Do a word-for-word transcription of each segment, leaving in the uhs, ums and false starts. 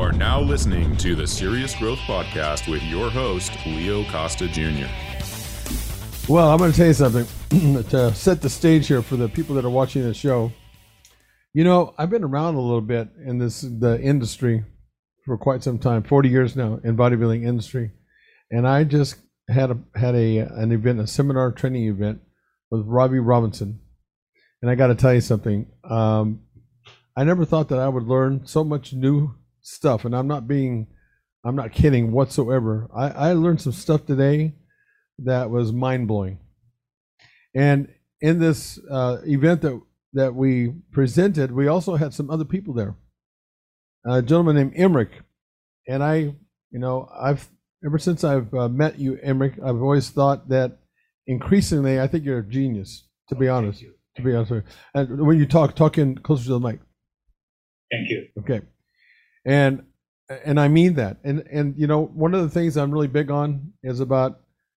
are now listening to the Serious Growth Podcast with your host, Leo Costa Junior Well, I'm going to tell you something to set the stage here for the people that are watching the show. You know, I've been around a little bit in this the industry for quite some time, forty years now in bodybuilding industry, and I just had a had a an event, a seminar training event with Robbie Robinson, and I got to tell you something. Um, I never thought that I would learn so much new stuff, and I'm not being, I'm not kidding whatsoever. I, I learned some stuff today that was mind-blowing. And in this uh, event that that we presented, we also had some other people there. A gentleman named Emmerich, and I, you know, I've ever since I've uh, met you, Emmerich, I've always thought that increasingly, I think you're a genius. To be honest, to be honest with you, and when you talk, talk in closer to the mic. Thank you. Okay, and and I mean that. And and you know, one of the things I'm really big on is about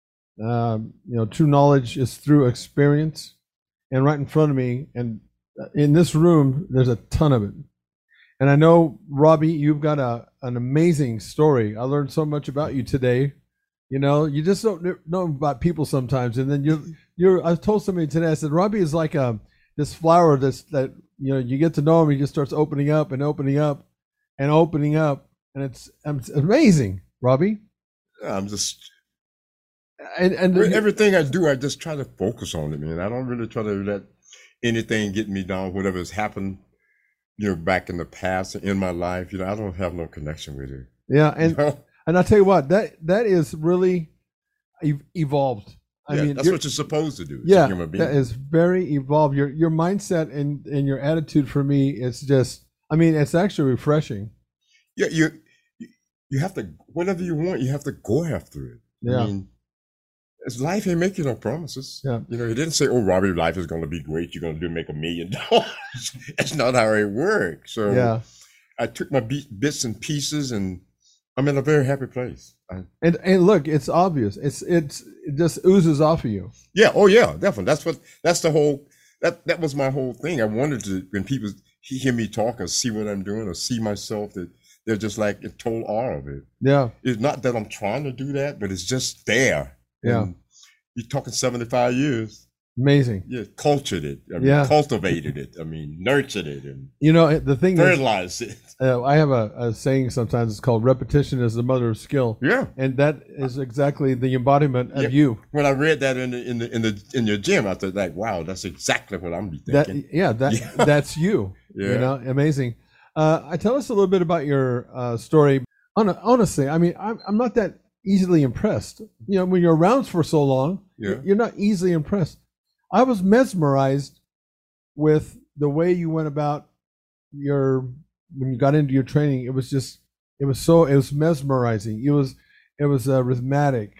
um, you know, true knowledge is through experience. And right in front of me, and in this room, there's a ton of it. And I know, Robbie, you've got a an amazing story. I learned so much about you today. You know, you just don't know about people sometimes. And then you you're. I told somebody today. I said, Robbie is like a this flower that's that. You know, you get to know him, he just starts opening up and opening up and opening up, and it's, it's amazing, Robbie. I'm just, and, and everything I do, I just try to focus on it, man. I don't really try to let anything get me down, whatever has happened, you know, back in the past in my life. You know, I don't have no connection with it. Yeah, and you know? and I'll tell you what, that that is really evolved. I yeah, mean, that's you're, what you're supposed to do. Yeah, that is very evolved. Your your mindset and, and your attitude for me is just, I mean, it's actually refreshing. Yeah, you you have to, whatever you want, you have to go after it. Yeah. I mean, it's life ain't making no promises. Yeah. You know, he didn't say, oh, Robbie, life is going to be great. You're going to do make a million dollars. That's not how it works. So yeah. I took my bits and pieces, and I'm in a very happy place. I, and and look, it's obvious. It's it's it just oozes off of you. Yeah. Oh yeah, definitely. That's what. That's the whole. That that was my whole thing. I wanted to, when people hear me talk or see what I'm doing or see myself, that they're just like in total awe of it. Yeah. It's not that I'm trying to do that, but it's just there. Yeah. And you're talking seventy-five years. Amazing. Yeah, cultured it. I mean, yeah. cultivated it. I mean, nurtured it, and you know the thing fertilized is, it. Uh, I have a, a saying sometimes. It's called repetition is the mother of skill. Yeah, and that is exactly the embodiment of yeah. you. When I read that in the in the in the in your gym, I thought, like, wow, that's exactly what I'm thinking. That, yeah, that yeah. that's you. Yeah, you know, amazing. Uh, I tell us a little bit about your uh, story. Honestly, I mean, I'm I'm not that easily impressed. You know, when you're around for so long, yeah. you're not easily impressed. I was mesmerized with the way you went about your, when you got into your training. It was just, it was so, it was mesmerizing. It was, it was uh, rhythmic.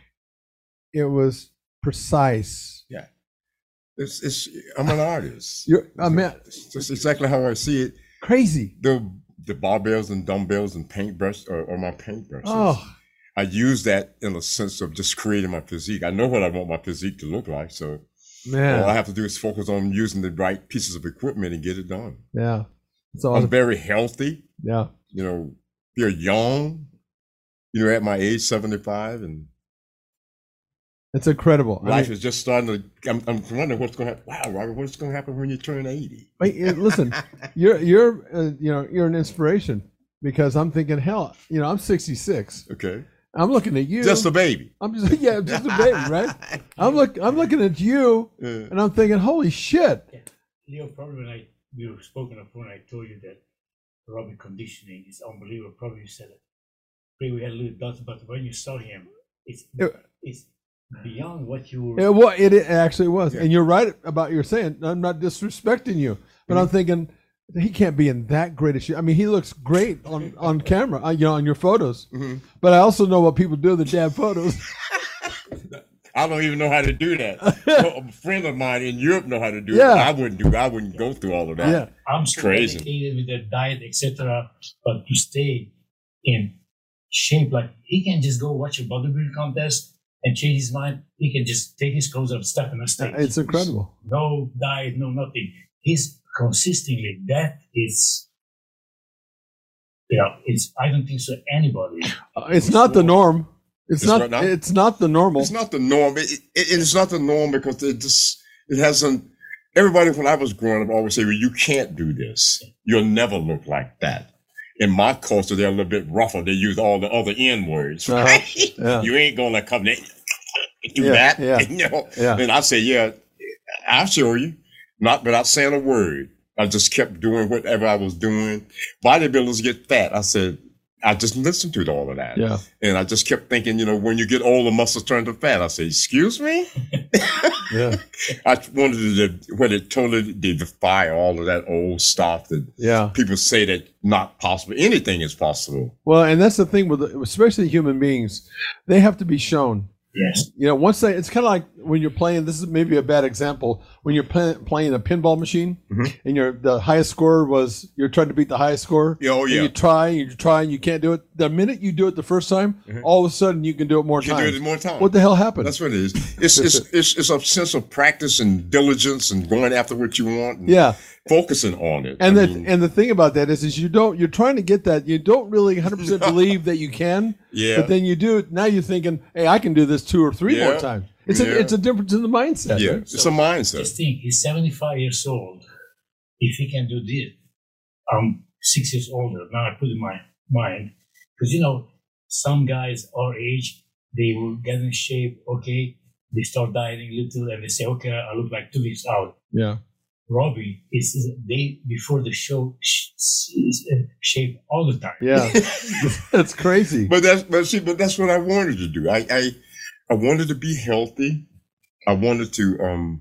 It was precise. Yeah. It's, it's, I'm an artist. You're, I mean, that's exactly how I see it. Crazy. The, the barbells and dumbbells and paintbrush are, are my paintbrushes. Oh. I use that in a sense of just creating my physique. I know what I want my physique to look like. So, man, all I have to do is focus on using the right pieces of equipment and get it done. Yeah. It's awesome. I'm very healthy. Yeah. You know, you're young, you know, at my age, seventy-five, and it's incredible. Life I mean, is just starting to, I'm, I'm wondering what's going to happen. Wow, Robert, what's going to happen when you turn eighty? Wait, listen, you're, you're, uh, you know, you're an inspiration, because I'm thinking, hell, you know, I'm sixty-six. Okay. I'm looking at you. Just a baby. I'm just yeah, just a baby, right? I'm look I'm looking at you, Yeah. and I'm thinking, holy shit. Yeah. Leo, probably when I we were spoken of when I told you that Robbie conditioning is unbelievable. Probably you said it. Probably we had a little doubts, but when you saw him, it's It- it's beyond what you were. It, wa- it, it actually was, Yeah. and you're right about your saying. I'm not disrespecting you, but Mm-hmm. I'm thinking he can't be in that great a shape. I mean, he looks great on on camera, uh, you know, on your photos. Mm-hmm. But I also know what people do with the damn photos. I don't even know how to do that. Well, a friend of mine in Europe know how to do Yeah. it. I wouldn't do. I wouldn't go through all of that. Yeah. I'm so crazy. dedicated with the diet, et cetera. But to stay in shape, like he can just go watch a bodybuilding contest and change his mind. He can just take his clothes off, step on the stage. It's incredible. No diet, no nothing. He's consistently. That is You know, it's I don't think so. Anybody. Uh, it's not the norm. It's, It's not. not now? It's not the normal. It's not the norm. It, it, it's not the norm because it just it hasn't. Everybody when I was growing up always say, "Well, you can't do this. You'll never look like that." In my culture, they're a little bit rougher. They use all the other N words. Uh-huh. Right? Yeah. You ain't gonna come there, do Yeah, that. yeah, You know? yeah. And I say, "Yeah, I'll show you," not without saying a word. I just kept doing whatever I was doing. Bodybuilders get fat. I said, I just listened to all of that. Yeah. And I just kept thinking, you know, when you get older, muscles turn to fat. I said, excuse me? Yeah. I wanted to, when it totally defy all of that old stuff that Yeah. people say that not possible. Anything is possible. Well, and that's the thing with, especially human beings, they have to be shown. Yes. You know, once they, it's kind of like when you're playing. This is maybe a bad example. When you're play, playing a pinball machine, Mhm. and you're the highest score was you're trying to beat the highest score. Yeah, oh, and yeah. you try, and you try, and you can't do it. The minute you do it the first time, all of a sudden you can do it more You can times. do it more times. What the hell happened? That's what it is. It's, it's, it's, it's a sense of practice and diligence and going after what you want and yeah. focusing on it. And I the mean, and the thing about that is, is you don't you're trying to get that you don't really one hundred percent believe that you can. Yeah. But then you do it. Now you're thinking, hey, I can do this two or three Yeah. more times. It's Yeah. a it's a difference in the mindset. yeah, right? it's a mindset. Just think, he's seventy-five years old. If he can do this, I'm six years older. Now I put in my mind, because you know, some guys our age, they will get in shape. Okay, they start dieting a little, and they say, okay, I look like two weeks out. Yeah. Robbie is is a day before the show, sh- is in shape all the time. Yeah. That's crazy. But that's but see, but that's what I wanted to do. I I, I wanted to be healthy. I wanted to um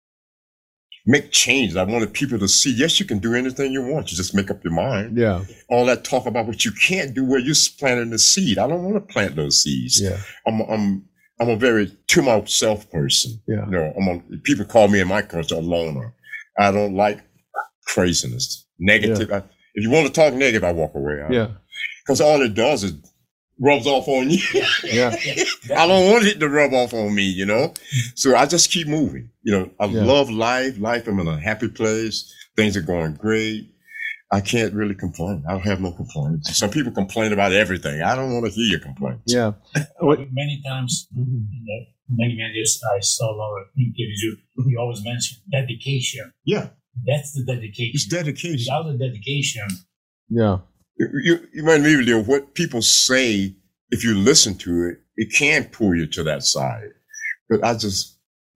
make changes. I wanted people to see, yes, you can do anything you want. You just make up your mind. Yeah. All that talk about what you can't do, where you're planting the seed. I don't want to plant those seeds. Yeah. I'm I'm I'm a very to myself person. Yeah. You know, I'm a, people call me in my culture a loner. I don't like craziness, negative. I, if you want to talk negative, I walk away. Yeah. Because all it does is rubs off on you. Yeah. I don't want it to rub off on me, you know? So I just keep moving. You know, I Yeah. love life. Life, I'm in a happy place. Things are going great. I can't really complain. I don't have no complaints. Some people complain about everything. I don't want to hear your complaints. Yeah. What- Many times, Mhm. in the many many years, I saw a lot of interviews. You, you always mention dedication. Yeah, That's the it's dedication. dedication. Without the dedication, Yeah. You, you, you might even know what people say. If you listen to it, it can pull you to that side. But I just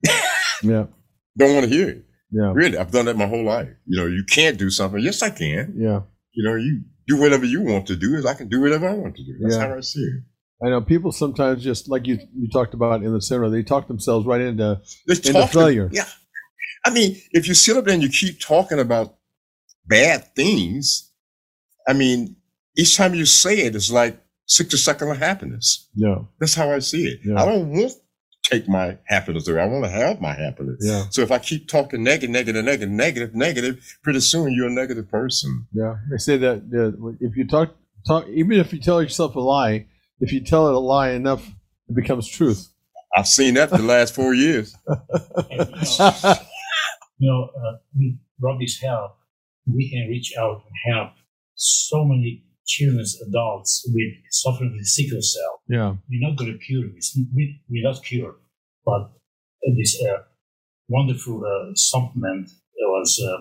Yeah. don't want to hear it. Yeah. Really, I've done that my whole life. You know, you can't do something. Yes, I can. Yeah. You know, you do whatever you want to do, as I can do whatever I want to do. That's Yeah. how I see it. I know people sometimes just like you you talked about in the seminar, they talk themselves right into They Into talk to- failure. Yeah. I mean, if you sit up there and you keep talking about bad things, I mean, each time you say it, it's like sixty seconds of happiness. yeah. That's how I see it. Yeah. I don't want to take my happiness away. I want to have my happiness. Yeah. So if I keep talking negative, negative, negative, negative, negative, pretty soon you're a negative person. Yeah. They say that uh, if you talk talk even if you tell yourself a lie, if you tell it a lie enough, it becomes truth. I've seen that for the last four years. and, you know, you know uh, with Robbie's help, we can reach out and help so many children, adults with suffering with sickle cell. Yeah. We're not going to cure this. We, we're not cured, but this uh, wonderful uh, supplement was uh,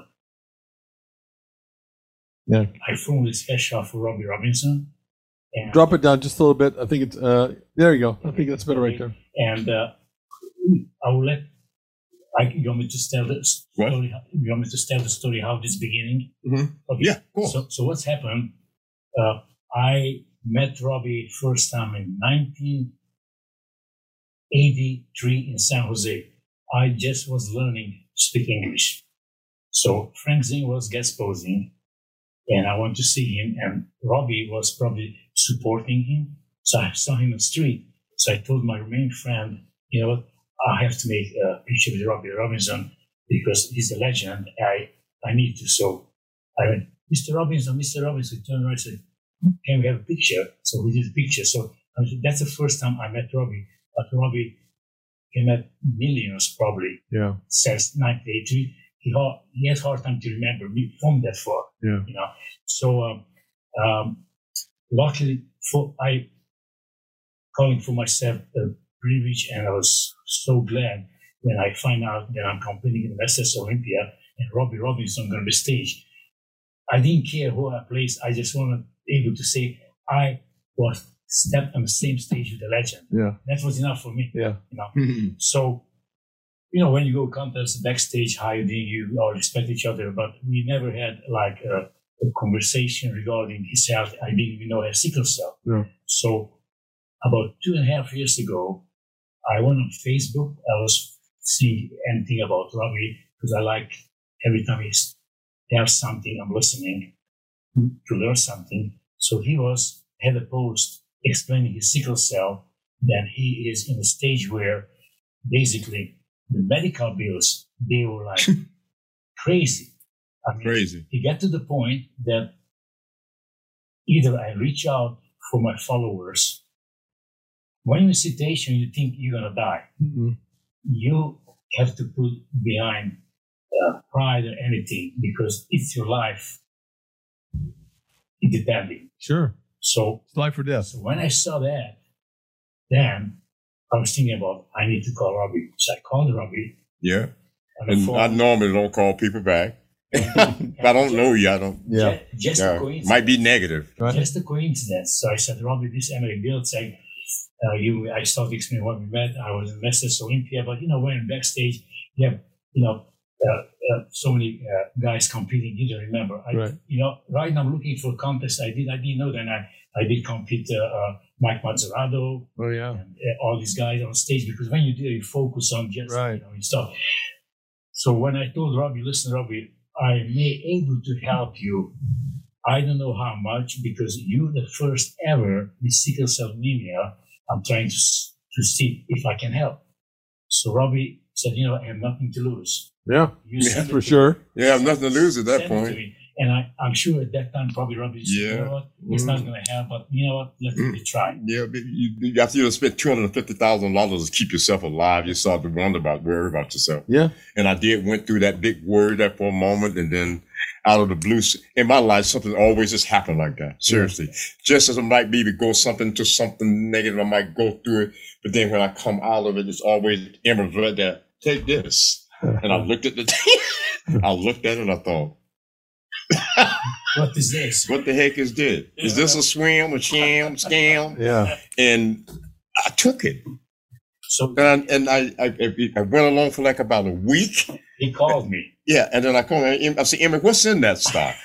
Yeah. I formally special for Robbie Robinson. And, Drop it down just a little bit. I think it's uh there you go. I think that's better right there. And uh, I will let. I, you want me to tell the What? story? You want me to tell the story how this beginning? Mhm. Okay. Yeah, cool. So, so what's happened? Uh, I met Robbie first time in nineteen eighty-three in San Jose. I just was learning to speak English. So Frank Zing was guest posing, and I went to see him, and Robbie was probably supporting him. So I saw him on the street. So I told my remaining friend, you know what, I have to make a picture with Robbie Robinson because he's a legend. I, I need to. So I went, Mister Robinson, Mister Robinson, he turned around and said, can we have a picture? So we did a picture. So I said, that's the first time I met Robbie. But Robbie, he met millions probably Yeah. since nineteen eighty-three. He, ha- he has hard time to remember me from that far. Yeah. You know, so um, um, luckily, for I calling for myself a privilege, and I was so glad when I find out that I'm competing in Masters Olympia and Robbie Robinson going to be staged. I didn't care who I placed. I just wanted able to say I was stepped on the same stage with the legend. Yeah. That was enough for me. Yeah. You know. So, you know, when you go contest backstage, how you do, you all respect each other, but we never had like a, a conversation regarding his health. I didn't even know he had sickle cell. Yeah. So about two and a half years ago, I went on Facebook. I was seeing anything about Robbie because I like every time he's there's something I'm listening to learn something. So he was had a post explaining his sickle cell. Then he is in a stage where basically the medical bills, they were like crazy. I mean, Crazy. He got to the point that either I reach out for my followers. When you're in a situation you think you're gonna die, Mm-hmm. you have to put behind uh, pride or anything because it's your life. It depending. Sure. So, It's life or death. so when I saw that, then I was thinking about I need to call Robbie. So I called Robbie Yeah. on the And phone. I normally don't call people back. If I don't know you, I don't. Yeah. Ju- Just a Yeah. coincidence. Might be negative. Right. Just a coincidence. So I said, Robbie, this Emily Guild said, uh, you, I started explaining what we met. I was in Masters Olympia, but you know, when in backstage, you have, you know, uh, uh, so many uh, guys competing. You don't remember. I, Right. You know, right now I'm looking for a contest. I did, I didn't know that I, I did compete uh, uh, Mike Mazzarato Oh, yeah. and uh, all these guys on stage because when you do, you focus on just, Right. you know, and stuff. So when I told Robbie, listen, Robbie, I may able to help you. I don't know how much because you're the first ever with sickle cell anemia. I'm trying to to see if I can help. So Robbie said, you know, I have nothing to lose. Yeah. You Yeah, send it for to- sure. Yeah, I have nothing to lose at that send it to point. me. And I, I'm sure at that time, probably Robbie said, you Yeah. know what, it's not going to help, but you know what, let's Mm. try. Yeah, but you, you, after you spent two hundred fifty thousand dollars to keep yourself alive, you start to wonder about, worry about yourself. Yeah. And I did went through that big worry there for a moment, and then out of the blue, in my life, something always just happened like that. Seriously. Just as it might be to go something to something negative, I might go through it, but then when I come out of it, it's always Emerald right there. Take this. And I looked at the I looked at it and I thought, What is this? what the heck is this? Is this a swim, a sham, scam? Yeah. And I took it. So And, and I, I, I went along for like about a week. he called me. Yeah. And then I called him. I said, Emmett, what's in that stuff?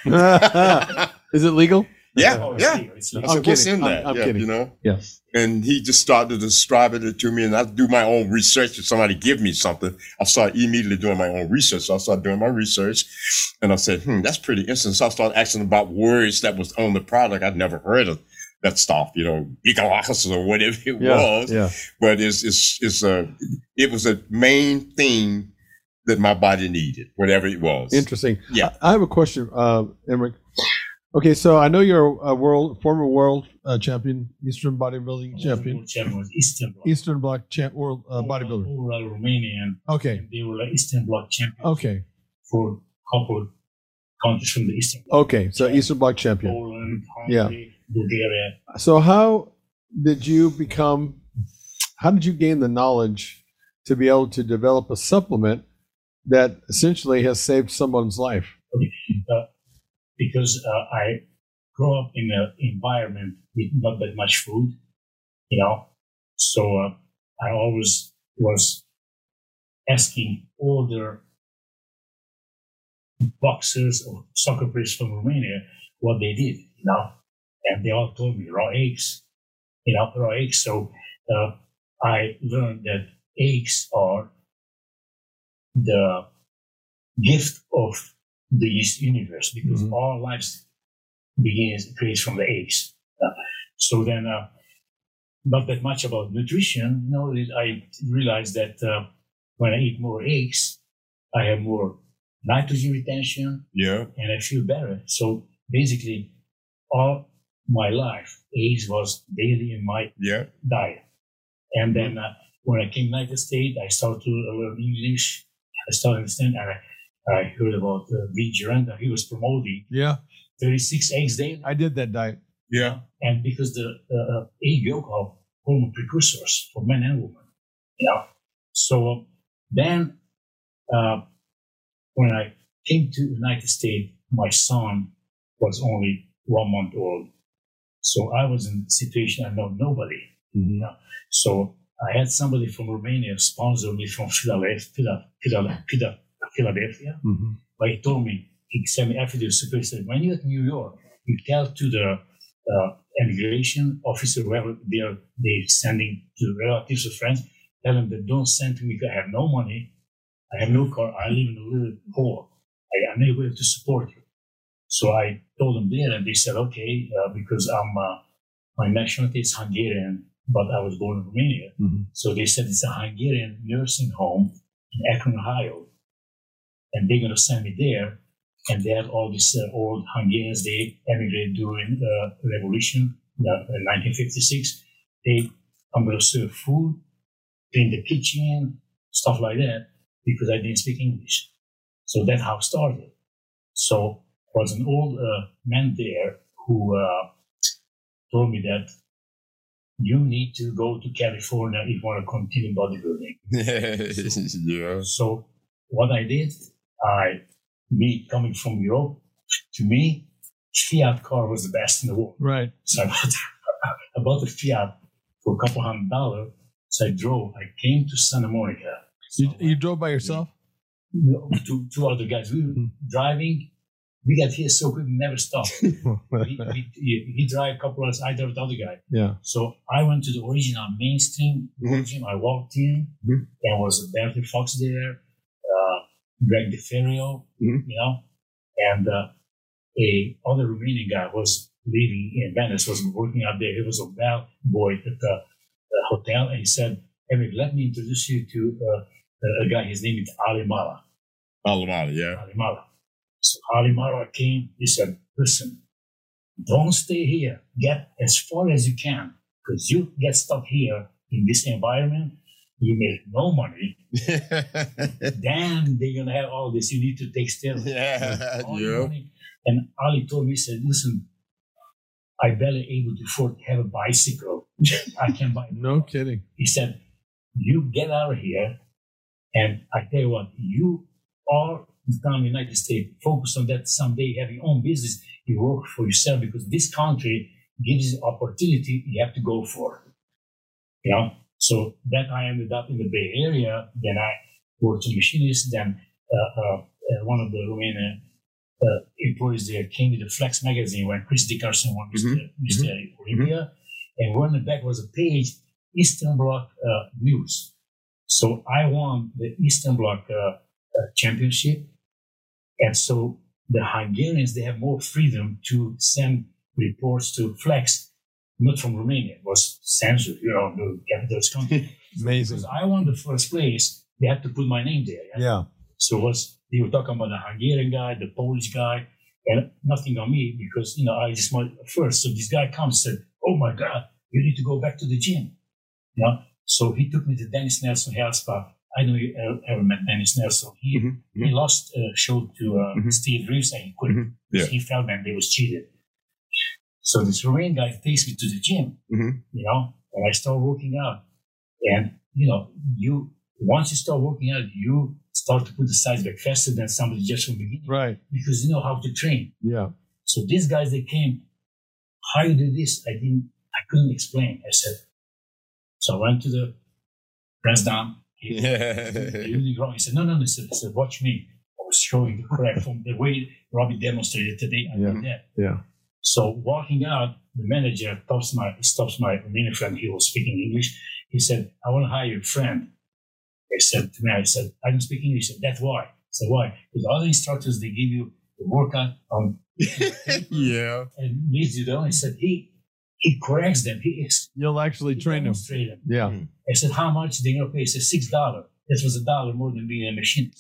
Is it legal? Yeah. Oh, it's Yeah. legal, it's I legal. I'm said, what's kidding. in I'm- that? I'm yeah, kidding. you know? Yes. And he just started describing it to me, and I do my own research. If somebody give me something, I started immediately doing my own research. So I started doing my research, and I said, hmm, that's pretty interesting. So I started asking about words that was on the product. I'd never heard of that stuff, you know, Ecolocus or whatever it Yeah. was. Yeah. But it's, it's, it's a, it was a main thing that my body needed, whatever it was. Interesting. Yeah. I, I have a question, uh, Emmerich. Okay, so I know you're a world former world uh, champion, Eastern bodybuilding champion, World champion was Eastern Bloc. Eastern Bloc champ, world uh, bodybuilder. All are Romanian. Okay. And they were like Eastern Bloc champions Okay. for a couple countries from the Eastern Bloc. Okay. So Eastern Bloc champion. Poland, Hungary, Bulgaria. So how did you become? How did you gain the knowledge to be able to develop a supplement that essentially has saved someone's life? Uh, because uh, I grew up in an environment with not that much food, you know. So uh, I always was asking older boxers or soccer players from Romania what they did, you know. And they all told me raw eggs, you know, raw eggs. So uh, I learned that eggs are the gift of the universe because Mhm. all life begins creates from the eggs. Uh, so then, uh, not that much about nutrition. You know, I realized that uh, when I eat more eggs, I have more nitrogen retention Yeah. and I feel better. So basically, all my life, eggs was daily in my Yeah. diet. And then uh, when I came to the United States, I started to learn English. I started to understand, and I, I heard about uh, Vin Geranda. He was promoting Yeah, thirty-six eggs daily. I did that diet. Yeah. And because the uh, egg yolk are hormone precursors for men and women. Yeah. So then, uh, when I came to the United States, my son was only one month old. So I was in a situation I know nobody. Mm-hmm. Yeah. So I had somebody from Romania sponsor me from Philadelphia. Philadelphia, Philadelphia. Mm-hmm. But he told me, he sent me after the super, he said, when you're at New York, you tell to the uh, immigration officer, whoever they're, they're sending to relatives or friends, tell them that don't send to me because I have no money, I have no car, I live in a little hole. I, I'm not able to support you. So I told them there, and they said, okay, uh, because I'm, uh, my nationality is Hungarian, but I was born in Romania. Mm-hmm. So they said it's a Hungarian nursing home in Akron, Ohio. And they're going to send me there. And they have all these uh, old Hungarians, they emigrated during the uh, revolution uh, in nineteen fifty-six. They, I'm going to serve food, clean the kitchen, stuff like that, because I didn't speak English. So that's how it started. So there was an old uh, man there who uh, told me that you need to go to California if you want to continue bodybuilding. Yeah. So what I did, I, me coming from Europe, to me, Fiat car was the best in the world. Right. So I bought, I bought a Fiat for a couple hundred dollars. So I drove, I came to Santa Monica. So You, you drove by yourself? two, two other guys. We were Hmm. driving. We got here so quick, we never stopped. he, he, he, he drive a couple hours, I drove the other guy. Yeah. So I went to the original mainstream Mhm. gym. I walked in. Mhm. There was Bertie Fox there, uh, Greg DeFerrio, Mhm. you know, and uh, a other Romanian guy was living in Venice, was working out there. He was a bellboy at the, the hotel, and he said, "Eric, let me introduce you to uh, a guy. His name is Ali Mala." All about it, yeah. Ali Mala. So Ali Mala came. He said, "Listen, don't stay here. Get as far as you can, because you get stuck here in this environment. You make no money. Then they're gonna have all this. You need to take steroids. Yeah, All your yeah. money." And Ali told me, he said, "Listen, I barely able to afford to have a bicycle. I can buy." No kidding. He said, "You get out of here, and I tell you what, you are down in the United States. Focus on that someday. Have your own business. You work for yourself, because this country gives you opportunity. You have to go for it." You know. So that I ended up in the Bay Area. Then I worked as a machinist. Then uh, uh, uh, one of the Romanian uh, employees there came to the Flex magazine when Chris Dickerson won Mister Mhm. Mister Olympia. And on the back was a page, Eastern Bloc uh, News. So I won the Eastern Bloc uh, uh, championship. And so the Hungarians, they have more freedom to send reports to Flex, not from Romania. It was censored, you know, the capitalist country. Amazing. Because I won the first place, they had to put my name there. Yeah? Yeah. So it was, they were talking about the Hungarian guy, the Polish guy, and nothing on me because, you know, I just went first. So this guy comes and said, "Oh my God, you need to go back to the gym." You know? So he took me to Dennis Nelson Health Spa. I don't know if you ever, ever met Dennis Nelson. He, Mhm, he lost a show to uh, Mhm. Steve Reeves and he quit. Mhm, yeah. He felt that they was cheated. So this Romanian guy takes me to the gym, Mhm. you know, and I start working out. And, you know, you once you start working out, you start to put the size back faster than somebody just from the beginning. Right. Because you know how to train. Yeah. So these guys, they came, "How you do this?" I didn't, I couldn't explain. I said, so I went to the press down. He, Yeah. he really wrong. He said, no, no, no. He said, he said, "Watch me." I was showing the correct from the way Robbie demonstrated today. I Yeah. did that. Yeah. So walking out, the manager stops my, stops my Romanian friend. He was speaking English. He said, "I want to hire your friend." I said to me, I said, "I don't speak English." He said, "That's why." I said, "Why?" Because other instructors, they give you the workout on Yeah. and leads you down. He said, he he corrects them. He, ex- You'll actually he train them. demonstrates them. Yeah. I said, "How much they gonna pay?" He said, six dollars. This was a dollar more than being a machine.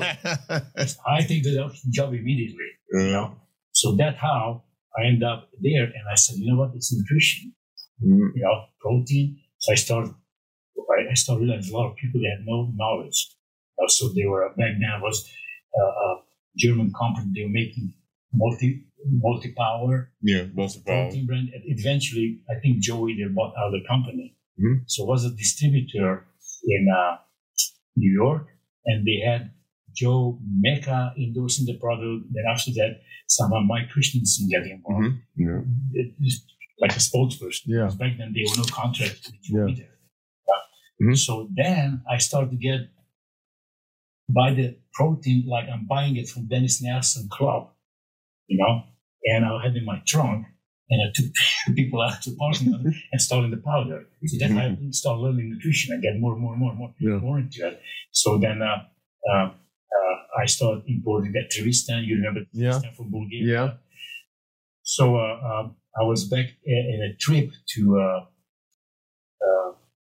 I take the job immediately. You know? So that's how I end up there. And I said, "You know what? It's nutrition. Mhm. You know, protein." So I started, I, I started realizing a lot of people that had no knowledge. Uh, so they were, back then was uh, a German company. They were making multi multi-power. Yeah, multi-power. Protein brand. And eventually, I think Joey, they bought out the company. Mhm. So it was a distributor in uh, New York, and they had Joe Mecca endorsing the product. Then after that, someone Mike Christensen getting involved. Mhm. Yeah. It was like a spokesperson. Yeah. Because back then, there were no contracts with Joe Yeah. either. Yeah. Mhm. So then I started to get buy the protein like I'm buying it from Dennis Nelson Club, you know, and I had it in my trunk, and I took people out to parking lot and started the powder. So then I started learning nutrition and get more and more and more and more, Yeah. more into it. So then uh, uh, uh, I started importing that Tristan. You remember Yeah. Tristan from Bulgaria? Yeah. So uh, um, I was back in in a trip to uh, uh,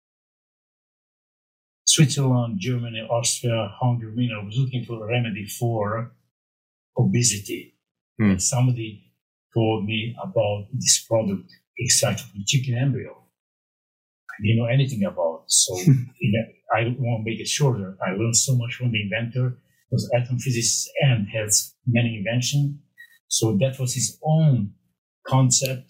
Switzerland, Germany, Austria, Hungary. I was looking for a remedy for obesity. Hmm. And somebody told me about this product extracted from chicken embryo. I didn't know anything about it. So you know, I don't want to make it shorter. I learned so much from the inventor. He was an atom physicist and has many inventions. So that was his own concept,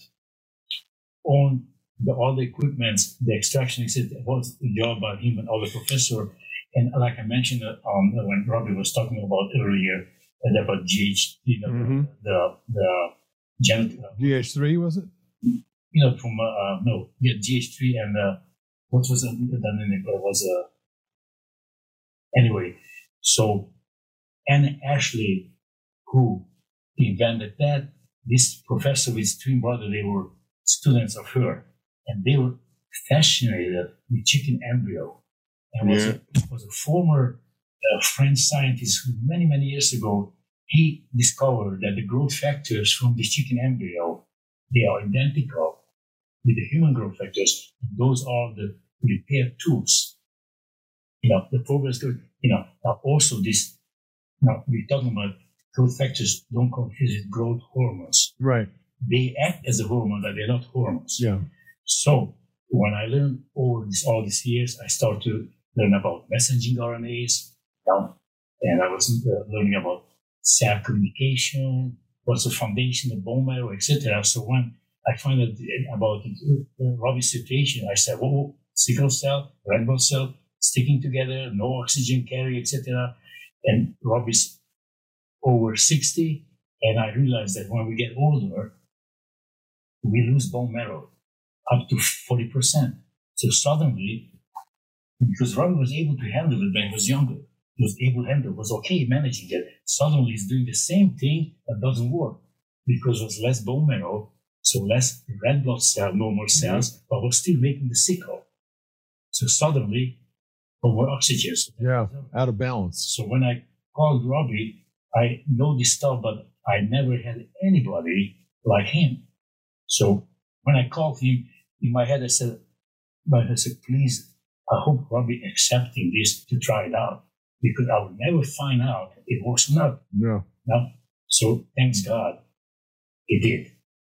own the, all the equipment, the extraction, et cetera. Was the job by him and all the professor. And like I mentioned uh, um, when Robbie was talking about earlier, and about G H, you know, Mhm. the the genetic, G H three, was it? you know, from uh, no, yeah, G H three and uh, what was the the name? It was uh, anyway. So Anne Ashley, who invented that, this professor with his twin brother, they were students of her, and they were fascinated with chicken embryo, and was Yeah. a, was a former uh, French scientist who many many years ago he discovered that the growth factors from the chicken embryo, they are identical with the human growth factors. And those are the repair tools. You know, the progress, you know, now also this, now we're talking about growth factors, don't confuse with growth hormones. Right. They act as a hormone, but they're not hormones. Yeah. So when I learned all this, all these years, I started to learn about messaging R N As, you know, and I was uh, learning about cell communication, what's the foundation, the bone marrow, et cetera. So when I found out about uh, Robbie's situation, I said, "Whoa, sickle cell, red blood cell, sticking together, no oxygen carry, et cetera" And Robbie's over sixty, and I realized that when we get older, we lose bone marrow up to forty percent. So suddenly, because Robbie was able to handle it when he was younger, he was able to handle it, was okay managing it. Suddenly he's doing the same thing that doesn't work because there's less bone marrow, so less red blood cell, normal cells, but we're still making the sickle. So suddenly, no more oxygen. Yeah. Out of balance. So when I called Robbie, I know this stuff, but I never had anybody like him. So when I called him, in my head I said, but I said, please, I hope Robbie accepting this to try it out, because I will never find out if it works or not. No. No. So thanks God, it did.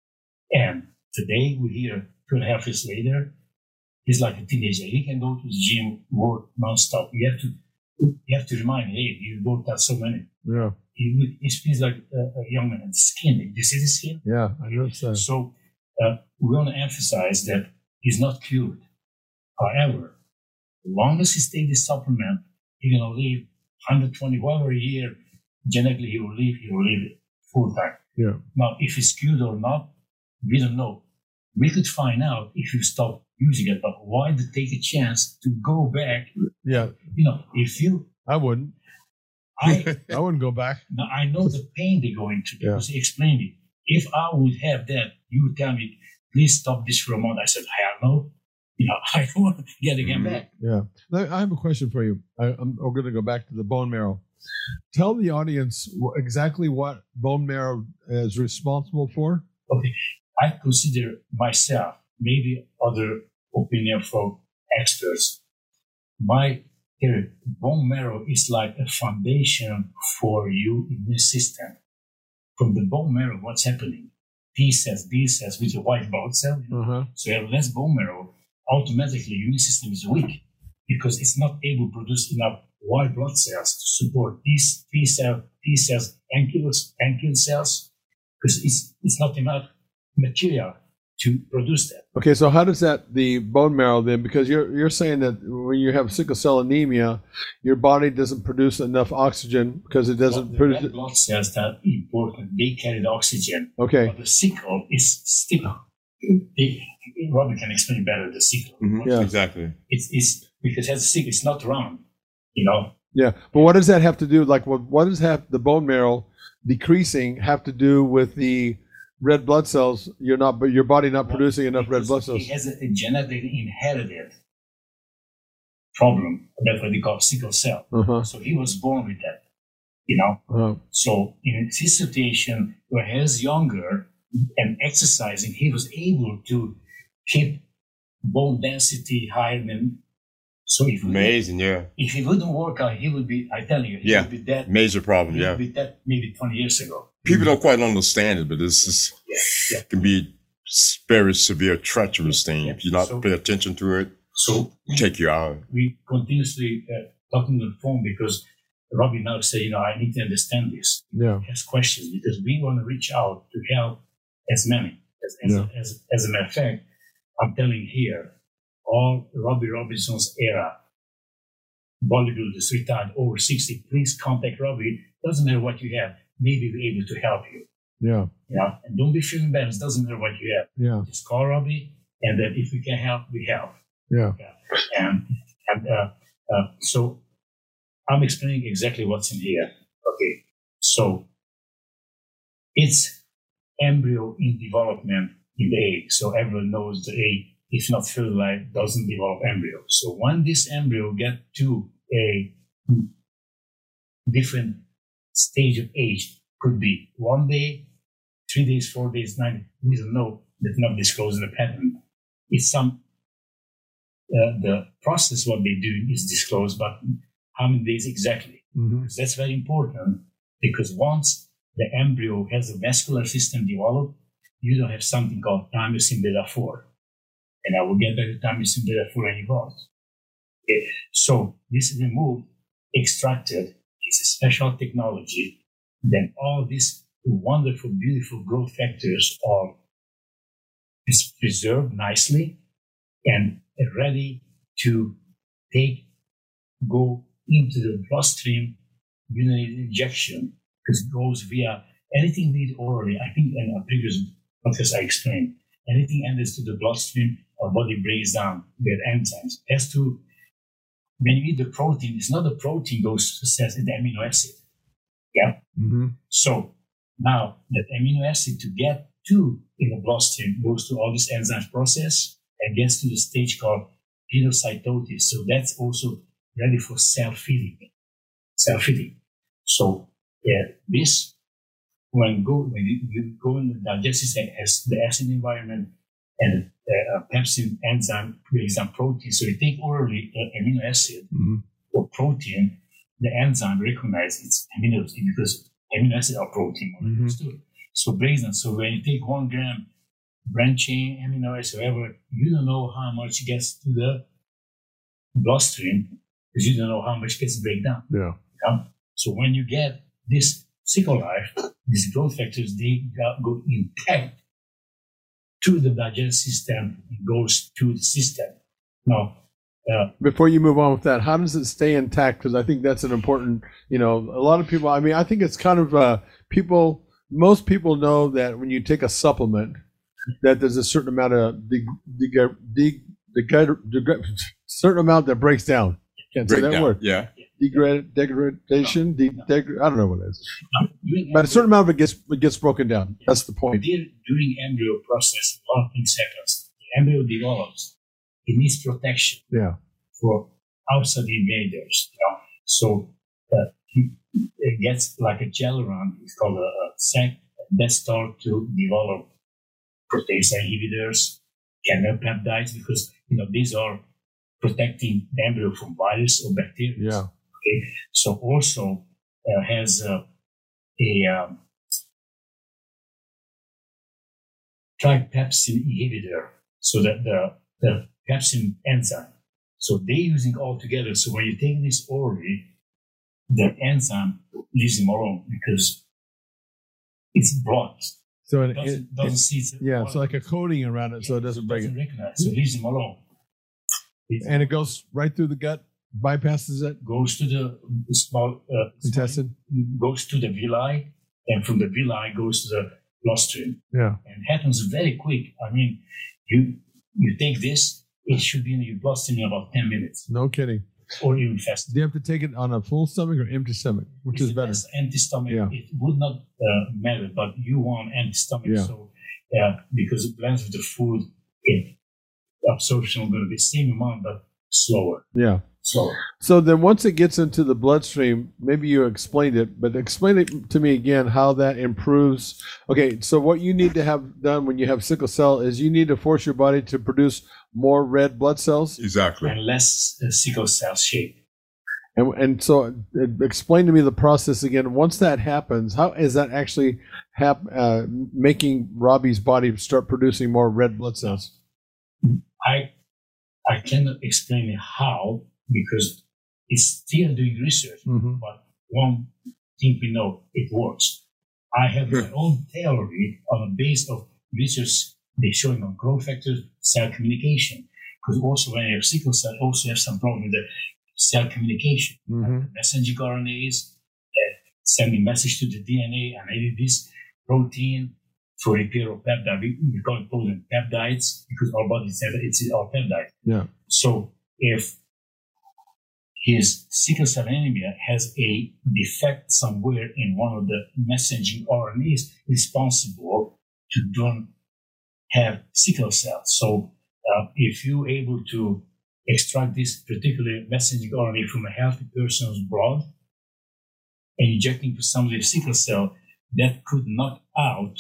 And today we're here two and a half years later. He's like a teenager. He can go to the gym, work nonstop. You have to, you have to remind him, hey, you worked out so many. Yeah. He, he feels like a, a young man. The skin, do you see the skin? Yeah. I noticed that. So uh, we want to emphasize that he's not cured. However, as long as he takes this supplement, he's going to live one hundred twenty, whatever a year, genetically he will live, he will live full time. Yeah. Now, if it's cured or not, we don't know. We could find out if you stop using it, but why to take a chance to go back? Yeah. You know, if you, I wouldn't. I, I wouldn't go back. now I know the pain they're going through Yeah. because he explained it. If I would have that, you would tell me, please stop this for a month. I said, hell no. You know, I don't want to get again back. Yeah. Now, I have a question for you. I, I'm, we're going to go back to the bone marrow. Tell the audience wh- exactly what bone marrow is responsible for. Okay. I consider myself, maybe other opinion from experts, my theory, bone marrow is like a foundation for your immune system. From the bone marrow, what's happening? T cells, B cells with the white blood cell. You know? Uh-huh. So you have less bone marrow, automatically your immune system is weak because it's not able to produce enough white blood cells to support these T cells, T cells, and killer, and killer cells, because it's it's not enough material to produce that. Okay, so how does that the bone marrow then? Because you're you're saying that when you have sickle cell anemia, your body doesn't produce enough oxygen because it doesn't But the produce. red blood cells that are important. They carry the oxygen. Okay, But the sickle is still. They, Robbie can explain better the sickle. Mhm, Yeah. Exactly. It's it's because it has a sickle. It's not round. You know. yeah, but what does that have to do? Like, what what does have the bone marrow decreasing have to do with the red blood cells? You're not, but your body not producing enough red Because blood cells. He has a, a genetically inherited problem. That's what they call sickle cell. Uh huh. So he was born with that. You know. Uh-huh. So in his situation, where he was younger and exercising, he was able to keep bone density higher than. So if he, Amazing. Yeah. if he wouldn't work out, he would be. I tell you, he Yeah. would be dead. Major problem. He Yeah. would be dead maybe twenty years ago. People don't quite understand it, but this is Yeah, yeah. can be very severe, treacherous thing. If you not So- pay attention to it, So take you out. we continuously uh, talking on the phone because Robbie now say, you know, I need to understand this. Yeah. He has questions because we want to reach out to help as many. As, as, Yeah. as, as a matter of fact, I'm telling here, all Robbie Robinson's era bodybuilders retired over sixty, please contact Robbie. Doesn't matter what you have, maybe we're able to help you. Yeah. You know, and don't be feeling bad. It doesn't matter what you have. Yeah. Just call Robbie, and then if we can help, we help. Yeah. And, and uh, uh, so I'm explaining exactly what's in here. Okay, so it's embryo in development in the egg. So everyone knows the egg, if not fertilized, doesn't develop embryo. So when this embryo get to a different stage of age, could be one day, three days, four days, nine. We don't know. That's not disclosed in the patent. It's some. Uh, the process, what they do is disclosed, but how many days exactly? Mm-hmm. Because that's very important, because once the embryo has a vascular system developed, you don't have something called thymosin beta four. And I will get back to thymosin beta four and evolved. Okay. So this is removed, extracted. It's a special technology. Then all these wonderful, beautiful growth factors are is preserved nicely and ready to take, go into the bloodstream urinary injection, because it goes via anything we eat orally. I think in a previous podcast I explained, anything enters to the bloodstream, our body breaks down with enzymes. It has to, when you eat the protein, it's not the protein goes to cells, it's the amino acid. Yeah. Mm-hmm. So now that amino acid to get to in the bloodstream goes through all this enzyme process and gets to the stage called pinocytosis. So that's also ready for cell feeding. Cell feeding. So yeah, this when go when you, you go in the digestive system as the acid environment and uh, pepsin enzyme breaks down protein. So you take orally uh, amino acid Mm-hmm. or protein, the enzyme recognizes it's amino acid because amino acid are protein molecules too. So breaks down. So when you take one gram branch chain amino acid, whatever, you don't know how much gets to the bloodstream because you don't know how much gets break down. Yeah. Yeah? So when you get this sickle life, these growth factors, they go intact to the digestive system, it goes to the system. Now, uh, Before you move on with that, how does it stay intact? Because I think that's an important, you know, a lot of people, I mean, I think it's kind of, uh, people, most people know that when you take a supplement, that there's a certain amount of, de- de- de- de- de- certain amount that breaks down. Can't say that Breakdown. word. Yeah. Degrad- degradation, de- deg- I don't know what it is. during But a embryo- certain amount of it gets, it gets broken down. That's the point. During during embryo process, a lot of things happens. The embryo develops. It needs protection Yeah. for outside invaders. You know? So uh, it gets like a gel around. It's called a, a sac that start to develop protease inhibitors, chemopeptides, because you know these are protecting the embryo from virus or bacteria. Yeah. Okay. So also uh, has a, a um, tripepsin inhibitor, so that the, the pepsin enzyme. So they're using all together. So when you take this orally, the enzyme leaves them alone because it's blocked. So it, doesn't, it, doesn't it- see it. yeah, so like a coating around it, so it doesn't break doesn't it, recognize, so leaves them alone. It and it goes right through the gut, bypasses it, goes to the small uh, intestine. goes to the villi, and from the villi goes to the bloodstream. Yeah, And it happens very quick. I mean, you you take this, it should be in your bloodstream in about ten minutes, no kidding. or even faster. Do you have to take it on a full stomach or empty stomach, which If is it better? has empty stomach, Yeah. it would not uh, matter, but you want empty stomach, Yeah. so uh, because it blends with the food, it absorption will be the same amount but slower. Yeah. Slower. So then once it gets into the bloodstream, maybe you explained it, but explain it to me again how that improves. Okay, so what you need to have done when you have sickle cell is you need to force your body to produce more red blood cells. Exactly. And less uh, sickle cell shape. And, and so uh, explain to me the process again. Once that happens, how is that actually hap- uh, making Robbie's body start producing more red blood cells? I I cannot explain how because it's still doing research. Mm-hmm. But one thing we know, it works. I have my own theory on the base of research they're showing on growth factors, cell communication. Because also when you have sickle cell, also have some problem with the cell communication. Mm-hmm. Messenger R N As uh, sending message to the D N A and maybe this protein for repair of peptide. We, we call it protein peptides because our body says it's our peptide. Yeah. So if his sickle cell anemia has a defect somewhere in one of the messaging R N As responsible to don't have sickle cells. So uh, if you're able to extract this particular messaging R N A from a healthy person's blood and injecting to somebody with sickle cell, that could knock out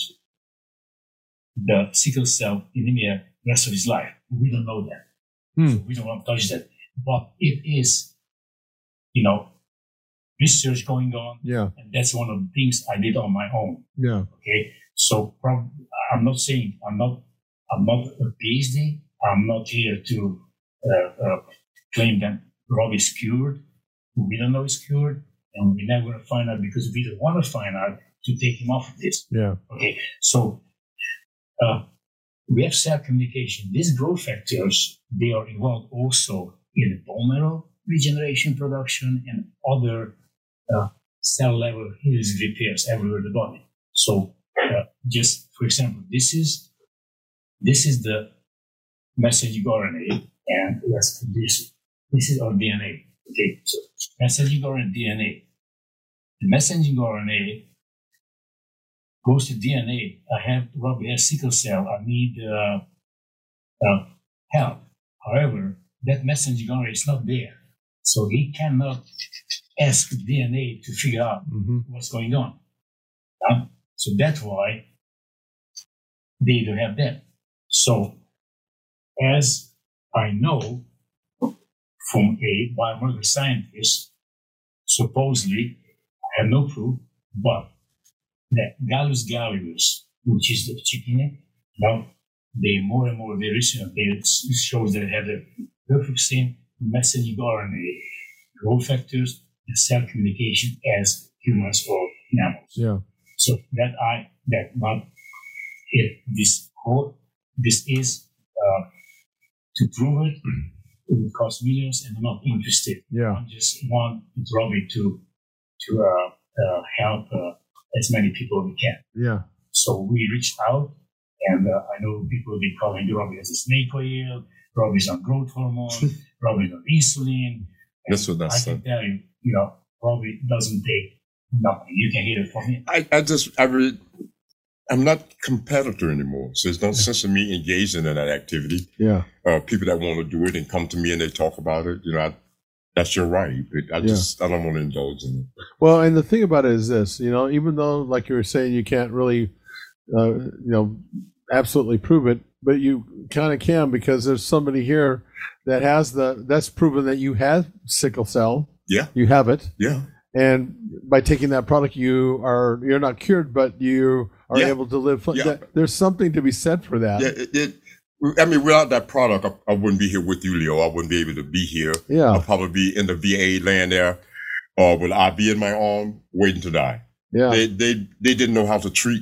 the sickle cell anemia the rest of his life. We don't know that. Hmm. So we don't want to touch that. But it is, you know, research going on. Yeah. And that's one of the things I did on my own. Yeah. Okay. So prob- I'm not saying I'm not, I'm not a PhD. I'm not here to uh, uh, claim that Rob is cured. We don't know he's cured. And we're never going to find out because we don't want to find out to take him off of this. Yeah. Okay. So, uh, we have cell communication. These growth factors, they are involved also in the bone marrow regeneration production and other uh, cell level healing repairs everywhere in the body. So uh, just for example, this is this is the messaging R N A, and yes, this this is our D N A. Okay, so messaging R N A, D N A. The messaging R N A goes to D N A. I have Robbie has sickle cell. I need uh, uh, help. However, that messaging R N A is not there, so he cannot ask D N A to figure out Mm-hmm. what's going on. Um, so that's why they don't have that. So, as I know from a biomolecular scientist, supposedly, I have no proof, but that Gallus gallus, which is the chicken, now they more and more, they recently, it shows that they have the perfect same messaging R N A, growth factors, and cell communication as humans or mammals. Yeah. So that I, that not, if this whole, this is, uh, to prove it, it would cost millions and I'm not interested. Yeah. I just want Robbie to, to, uh, uh, help, uh, as many people as we can. Yeah. So we reached out, and uh, I know people have been calling Robbie as a snake oil, Robbie's on growth hormone, Robbie's on insulin. That's what that's I can tell you, you know, Robbie doesn't take nothing. You can hear it from him. I, I just, I really, I'm not a competitor anymore. So there's no sense of me engaging in that activity. Yeah. Uh, people that want to do it and come to me and they talk about it, you know, I, that's your right. I just, I don't want to indulge in it. Well, and the thing about it is this, you know, even though, like you were saying, you can't really, uh, you know, absolutely prove it, but you kind of can because there's somebody here that has the, that's proven that you have sickle cell. Yeah. You have it. Yeah. And by taking that product, you are, you're not cured, but you are Yeah. able to live. Yeah. That, there's something to be said for that. Yeah. It, it, I mean, without that product, I, I wouldn't be here with you, Leo. I wouldn't be able to be here. Yeah. I'll probably be in the V A laying there, or with I V in my arm, waiting to die. Yeah. They, they, they didn't know how to treat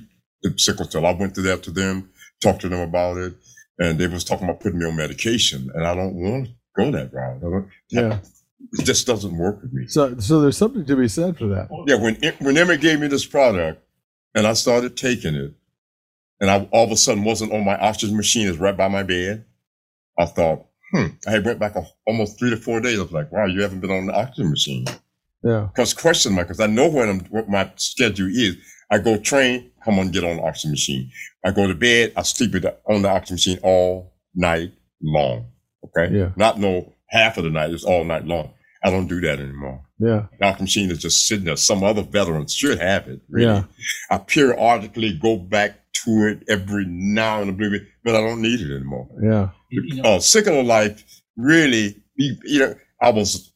the sickle cell. I went to that to them, talked to them about it, and they was talking about putting me on medication, and I don't want to go that route. I don't, Yeah. It just doesn't work with me. So, so there's something to be said for that. Yeah, when when Emmett gave me this product, and I started taking it, and I all of a sudden wasn't on my oxygen machine, it's right by my bed. I thought, hmm. I went back a, almost three to four days. I was like, wow, you haven't been on the oxygen machine. Yeah. Because question mark, because I know when I'm, what my schedule is. I go train, come on, get on the oxygen machine. I go to bed, I sleep with the, on the oxygen machine all night long. Okay? Yeah. Not no half of the night, it's all night long. I don't do that anymore. Yeah. The oxygen machine is just sitting there. Some other veterans should have it. Really. Yeah. I periodically go back to it every now and then, but I don't need it anymore. Yeah. You know, Uh, Sickle Life really, you you know, I was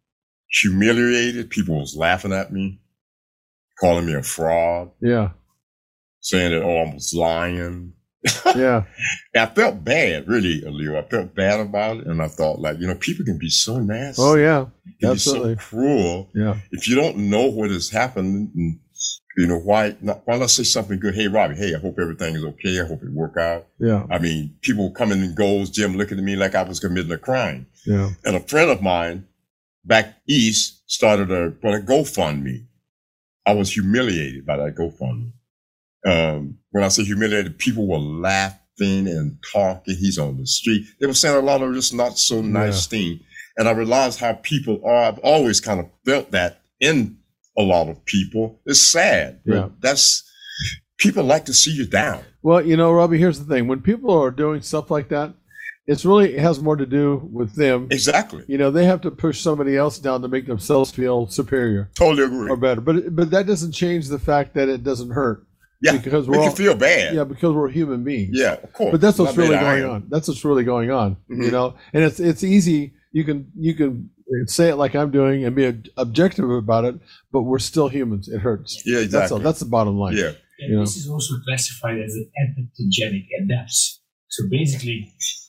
humiliated. People was laughing at me, calling me a fraud, Yeah. saying that, oh, I was lying. Yeah. And I felt bad, really, Leo. I felt bad about it. And I thought, like, you know, people can be so nasty. Oh, yeah. Can Absolutely. be so cruel. Yeah. If you don't know what has happened, and, you know, why not, why not say something good? Hey, Robbie, hey, I hope everything is okay. I hope it work out. Yeah. I mean, people coming and goes, Jim looking at me like I was committing a crime. Yeah. And a friend of mine back east started a, well, a GoFundMe. I was humiliated by that GoFundMe. Um, when I say humiliated, people were laughing and talking. He's on the street. They were saying a lot of just not so nice Yeah. things. And I realized how people are. I've always kind of felt that in a lot of people. It's sad. But Yeah. that's, people like to see you down. Well, you know, Robbie, here's the thing. When people are doing stuff like that, it's really, it has more to do with them. Exactly. You know, they have to push somebody else down to make themselves feel superior Totally agree. or better. But but that doesn't change the fact that it doesn't hurt. Yeah. Because Make we're you all, feel bad. yeah, because we're human beings. Yeah, of course. But that's what's Not really that I going am. on. That's what's really going on. Mhm. You know, and it's it's easy. You can you can say it like I'm doing and be ob- objective about it, but we're still humans. It hurts. Yeah, That's all. exactly. That's the bottom line. Yeah. and you know. this is also classified as an anthogenic adapts. So basically,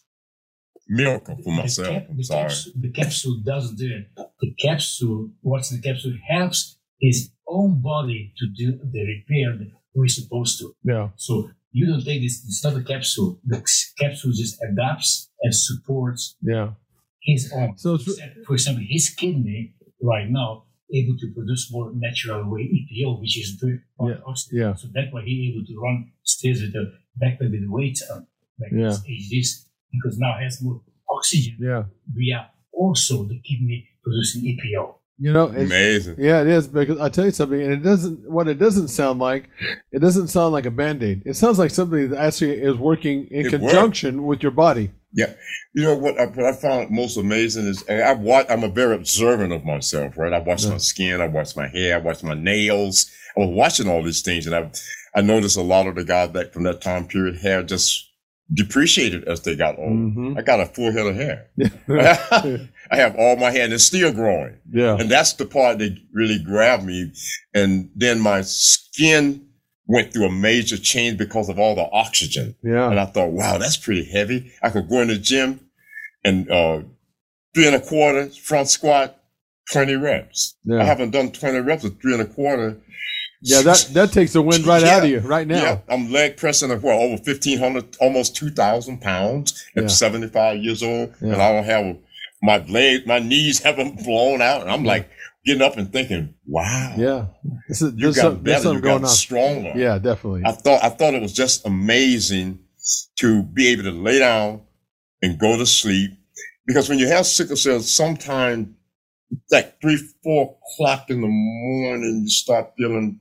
Miracle for the, myself. cap- I'm the, sorry. capsule, the capsule doesn't do it. The capsule, what's the capsule helps his own body to do the repair that we're supposed to. Yeah. So you don't take this, it's not a capsule. The capsule just adapts and supports Yeah. his own. So it's, For example, his kidney right now able to produce more natural way E P O, which is good for Yeah, oxygen. yeah. So that's why he able to run stairs with the backpack with the weight on, like Yeah. this H Ds, because now it has more oxygen yeah. via also the kidney producing E P O. You know, it's, Amazing. yeah, it is, because I tell you something, and it doesn't. What it doesn't sound like, it doesn't sound like a Band-Aid. It sounds like something that actually is working in It conjunction with your body. Yeah. You know what I, what I found most amazing is and I watch, I'm a very observant of myself, right? I watch Yeah. my skin, I watch my hair, I watch my nails. I was watching all these things and I I noticed a lot of the guys that from that time period hair just depreciated as they got older. Mhm. I got a full head of hair. Yeah. I have all my hair and it's still growing. Yeah. And that's the part that really grabbed me. And then my skin went through a major change because of all the oxygen. And Yeah. I thought, wow, that's pretty heavy. I could go in the gym and uh, three and a quarter front squat, twenty reps. I Yeah. haven't done twenty reps with three and a quarter. Yeah. That that takes the wind right out of Yeah. you right now. Yeah, I'm leg pressing at what, over fifteen hundred, almost two thousand pounds at Yeah. seventy-five years old. Yeah. And I don't have my leg, my knees haven't blown out. And I'm like getting up and thinking, wow, Yeah. This is, you there's, got some, there's better, you something going got on. stronger. Yeah, definitely. I thought I thought it was just amazing to be able to lay down and go to sleep. Because when you have sickle cell, sometimes like three, four o'clock in the morning, you start feeling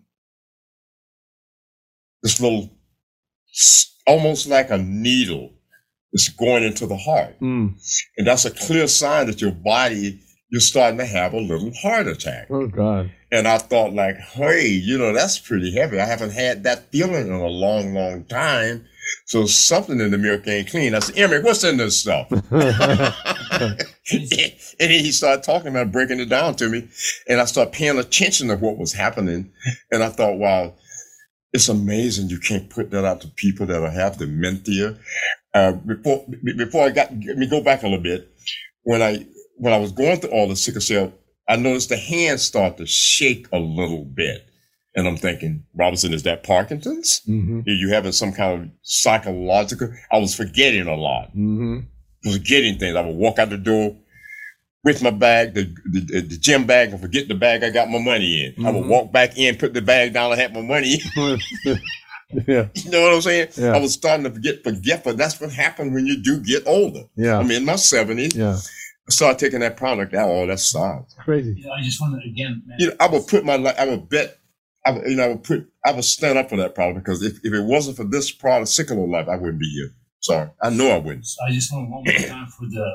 this little, almost like a needle that's going into the heart. Mm. And that's a clear sign that your body, you're starting to have a little heart attack. Oh God. And I thought like, hey, you know, that's pretty heavy. I haven't had that feeling in a long, long time. So something in the milk ain't clean. I said, Emmett, what's in this stuff? And he started talking about breaking it down to me. And I started paying attention to what was happening. And I thought, wow, it's amazing you can't put that out to people that have dementia. Uh, before, before I got, let me go back a little bit. When I, when I was going through all the sickle cell, I noticed the hands start to shake a little bit. And I'm thinking, Robinson, is that Parkinson's? Mm-hmm. Are you having some kind of psychological? I was forgetting a lot. Mm-hmm. I was forgetting things. I would walk out the door with my bag, the, the, the gym bag, and forget the bag I got my money in. Mm-hmm. I would walk back in, put the bag down, I had my money in. Yeah. You know what I'm saying? Yeah. I was starting to forget, forget, but that's what happened when you do get older. Yeah. I mean, in my seventies, Yeah. I started taking that product out. Oh, that's science. Crazy. You know, I just want to, again, man, You know, I would put my, li- I would bet, I would, you know, I would put, I would stand up for that product because if, if it wasn't for this product, Sickle Life, I wouldn't be here. Sorry. I know I wouldn't. so I just want one more time for the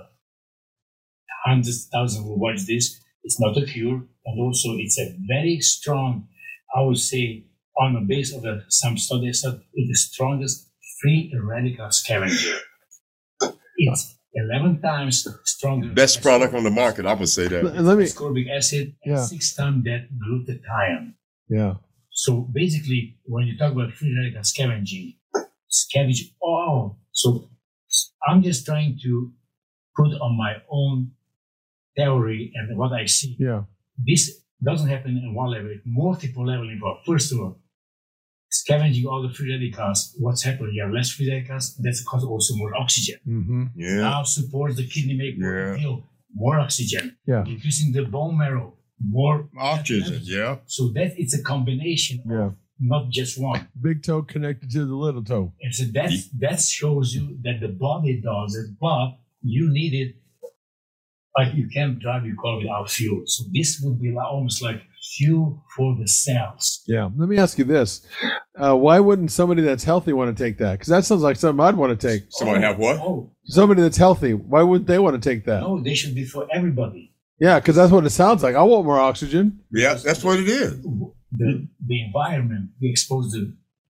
hundreds, thousands who watch this. It's not a cure, and also it's a very strong, I would say, on the base of the, some studies, that it's the strongest free radical scavenger. It's eleven times stronger. Best product on the market, I would say that. And let me. ascorbic acid and Yeah. six times that glutathione. Yeah. So basically, when you talk about free radical scavenging, scavenge all. So I'm just trying to put on my own theory and what I see. Yeah. This doesn't happen in one level, multiple level involved. First of all, scavenging all the free radicals, what's happening? You have less free radicals, that's cause also more oxygen. Mm-hmm. Yeah. Now supports the kidney make more Yeah. appeal, more oxygen. Yeah. Increasing the bone marrow, more Oxygen, yeah. So that it's a combination of Yeah. not just one. Big toe connected to the little toe. And so that that shows you that the body does it, but you need it. Like you can't drive your car without fuel. So this would be like, almost like fuel for the cells. Yeah. Let me ask you this: uh, why wouldn't somebody that's healthy want to take that? Because that sounds like something I'd want to take. Somebody have what? Oh, Somebody that's healthy, why wouldn't they want to take that? no, they should be for everybody. Yeah, because that's what it sounds like. I want more oxygen. Yeah, that's what it is. The, the environment, we expose to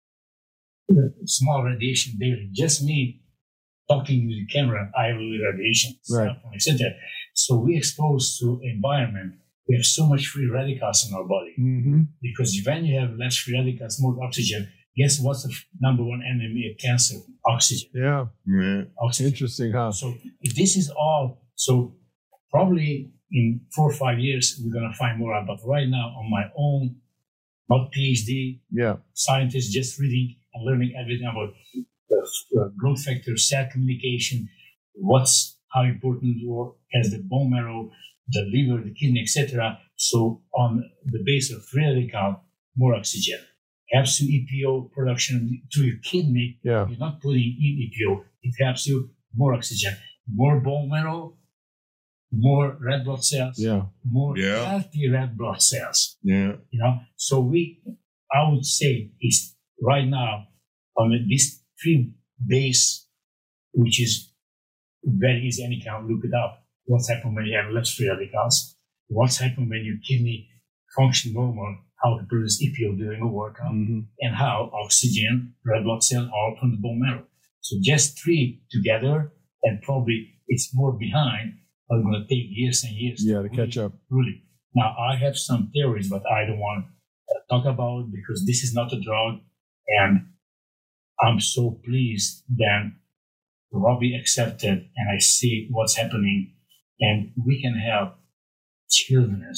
the small radiation daily. Just me talking with the camera, I have radiation, Right. et cetera. So we exposed to environment. We have so much free radicals in our body Mm-hmm. because when you have less free radicals, more oxygen. Guess what's the f- number one enemy of cancer? Oxygen. Yeah. Yeah. Oxygen. Interesting, huh? So if this is all, so probably in four or five years we're gonna find more out. But right now, on my own, not PhD, Yeah. scientist, just reading and learning everything about the uh, growth factor, cell communication, what's how important or as the bone marrow, the liver, the kidney, et cetera. So on the base of free radical, more oxygen helps you E P O production to your kidney. Yeah. You're not putting in E P O. It helps you more oxygen, more bone marrow, more red blood cells, Yeah. more Yeah. healthy red blood cells. Yeah. You know, so we, I would say, is right now on this three base, which is very easy. Any can look it up. What's happened when you have less free radicals? What's happened when your kidney function normal? How to produce E P O during a workout, Mm-hmm. and how oxygen, red blood cell, all from the bone marrow. So just three together, and probably it's more behind. But it's going to take years and years. Yeah, to catch really, up. Really. Now I have some theories, but I don't want to talk about it because this is not a drug, and I'm so pleased that Robbie accepted, and I see what's happening, and we can help children,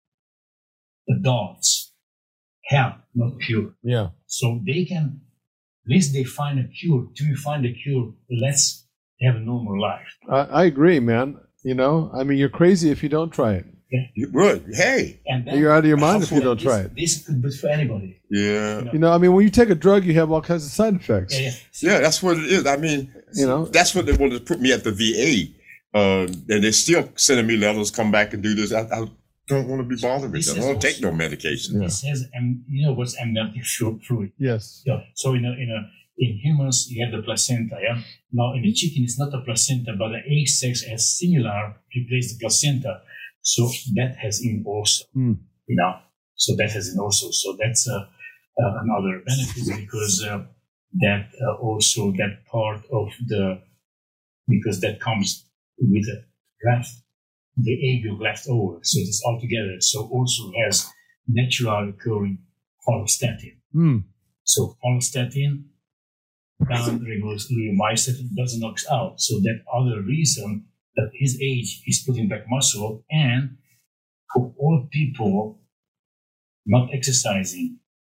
adults, help, not cure. Yeah. So they can, at least they find a cure. Till you find a cure, let's have a normal life. I, I agree, man. You know, I mean, you're crazy if you don't try it. You would. Hey. And then, You're out of your mind if you don't this, try it. This could be for anybody. Yeah. You know, I mean, when you take a drug, you have all kinds of side effects. Yeah, yeah. Yeah, that's what it is. I mean, You know, that's what they wanted to put me at the V A. Uh, and they're still sending me letters, come back and do this. I, I don't want to be bothered with This that. I is don't take also- no medication. Yeah. It says, um, you know what's amniotic fluid? yes. Yeah. So in a, in a, in humans, you have the placenta. Yeah. Now in the chicken, it's not a placenta, but the egg sacs has similar replace the placenta. So that has in also, Mm. you know. So that has in also. So that's uh, uh, another benefit because uh, that uh, also that part of the because that comes with a left the egg yolk left over. So it's all together. So also has natural occurring follistatin. Mm. So follistatin down regulates myostatin, doesn't knock out. So that other reason that his age is putting back muscle, and for all people not exercising,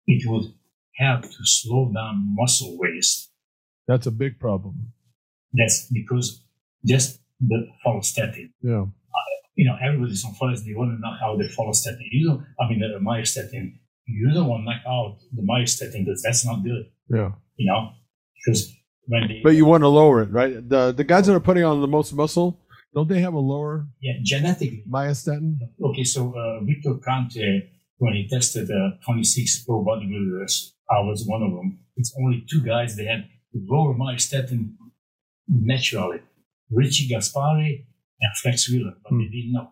it would help to slow down muscle waste. That's a big problem. That's because just the follistatin. Yeah. You know, everybody's on follistatin. They want to knock out the follistatin. You don't, I mean, the myostatin. You don't want to knock out the myostatin because that's not good. Yeah. You know, because when they. But you want to lower it, right? The the guys that are putting on the most muscle, don't they have a lower Yeah, genetically. myostatin? Okay, so uh, Victor Conte, when he tested uh, twenty-six pro bodybuilders, I was one of them. It's only two guys that had lower myostatin naturally. Richie Gaspari and Flex Wheeler, but Hmm. they didn't know.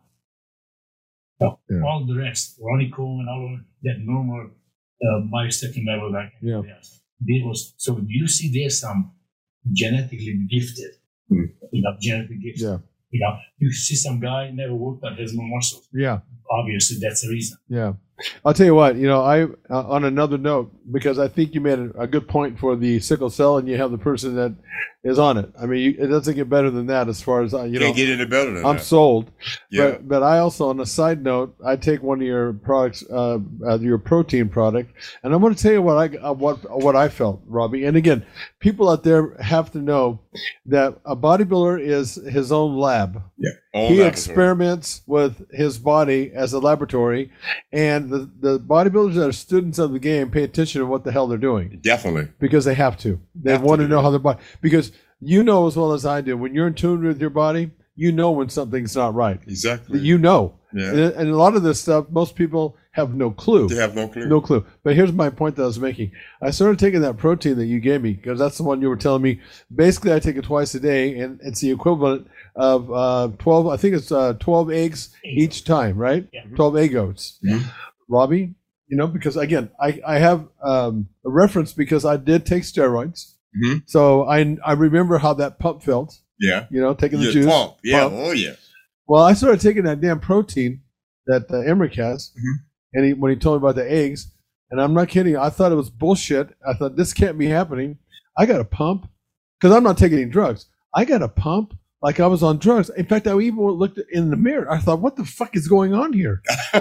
So Yeah. all the rest, Ronnie Coleman, all of them, that normal uh, myostatin level like Yeah. everybody else. They was, so you see there's some genetically gifted, Hmm. you know, genetically gifted. Yeah. You know, you see some guy never worked out, has no muscles. Yeah. Obviously, that's the reason. Yeah. I'll tell you what, you know, I, uh, on another note, because I think you made a, a good point for the sickle cell and you have the person that is on it. I mean, you, it doesn't get better than that as far as, uh, you Can't know, get any better than I'm that. sold. Yeah. But, but I also, on a side note, I take one of your products, uh, uh, your protein product, and I'm going to tell you what I uh, what what I felt, Robbie. And again, people out there have to know that a bodybuilder is his own lab. Yeah. All He laboratory. experiments with his body as a laboratory, and the, the bodybuilders that are students of the game pay attention to what the hell they're doing Definitely. because they have to. They Have to want to do know that. how their body, because you know as well as I do, when you're in tune with your body, you know when something's not right. Exactly. You know. Yeah. And, and a lot of this stuff, most people have no clue. They have no clue. No clue. But here's my point that I was making. I started taking that protein that you gave me because that's the one you were telling me. Basically, I take it twice a day, and it's the equivalent of uh, twelve. I think it's uh, twelve eggs each time, right? Yeah. twelve egg oats. Mhm. Robbie, you know, because again, I I have um, a reference because I did take steroids, Mhm. so I I remember how that pump felt. Yeah. You know, taking the Yeah, juice. pump. Yeah. pump. Oh, yeah. Well, I started taking that damn protein that uh, Emmerich has, Mhm. and he, when he told me about the eggs, and I'm not kidding, I thought it was bullshit. I thought this can't be happening. I got a pump because I'm not taking any drugs. I got a pump like I was on drugs. In fact, I even looked in the mirror. I thought, what the fuck is going on here?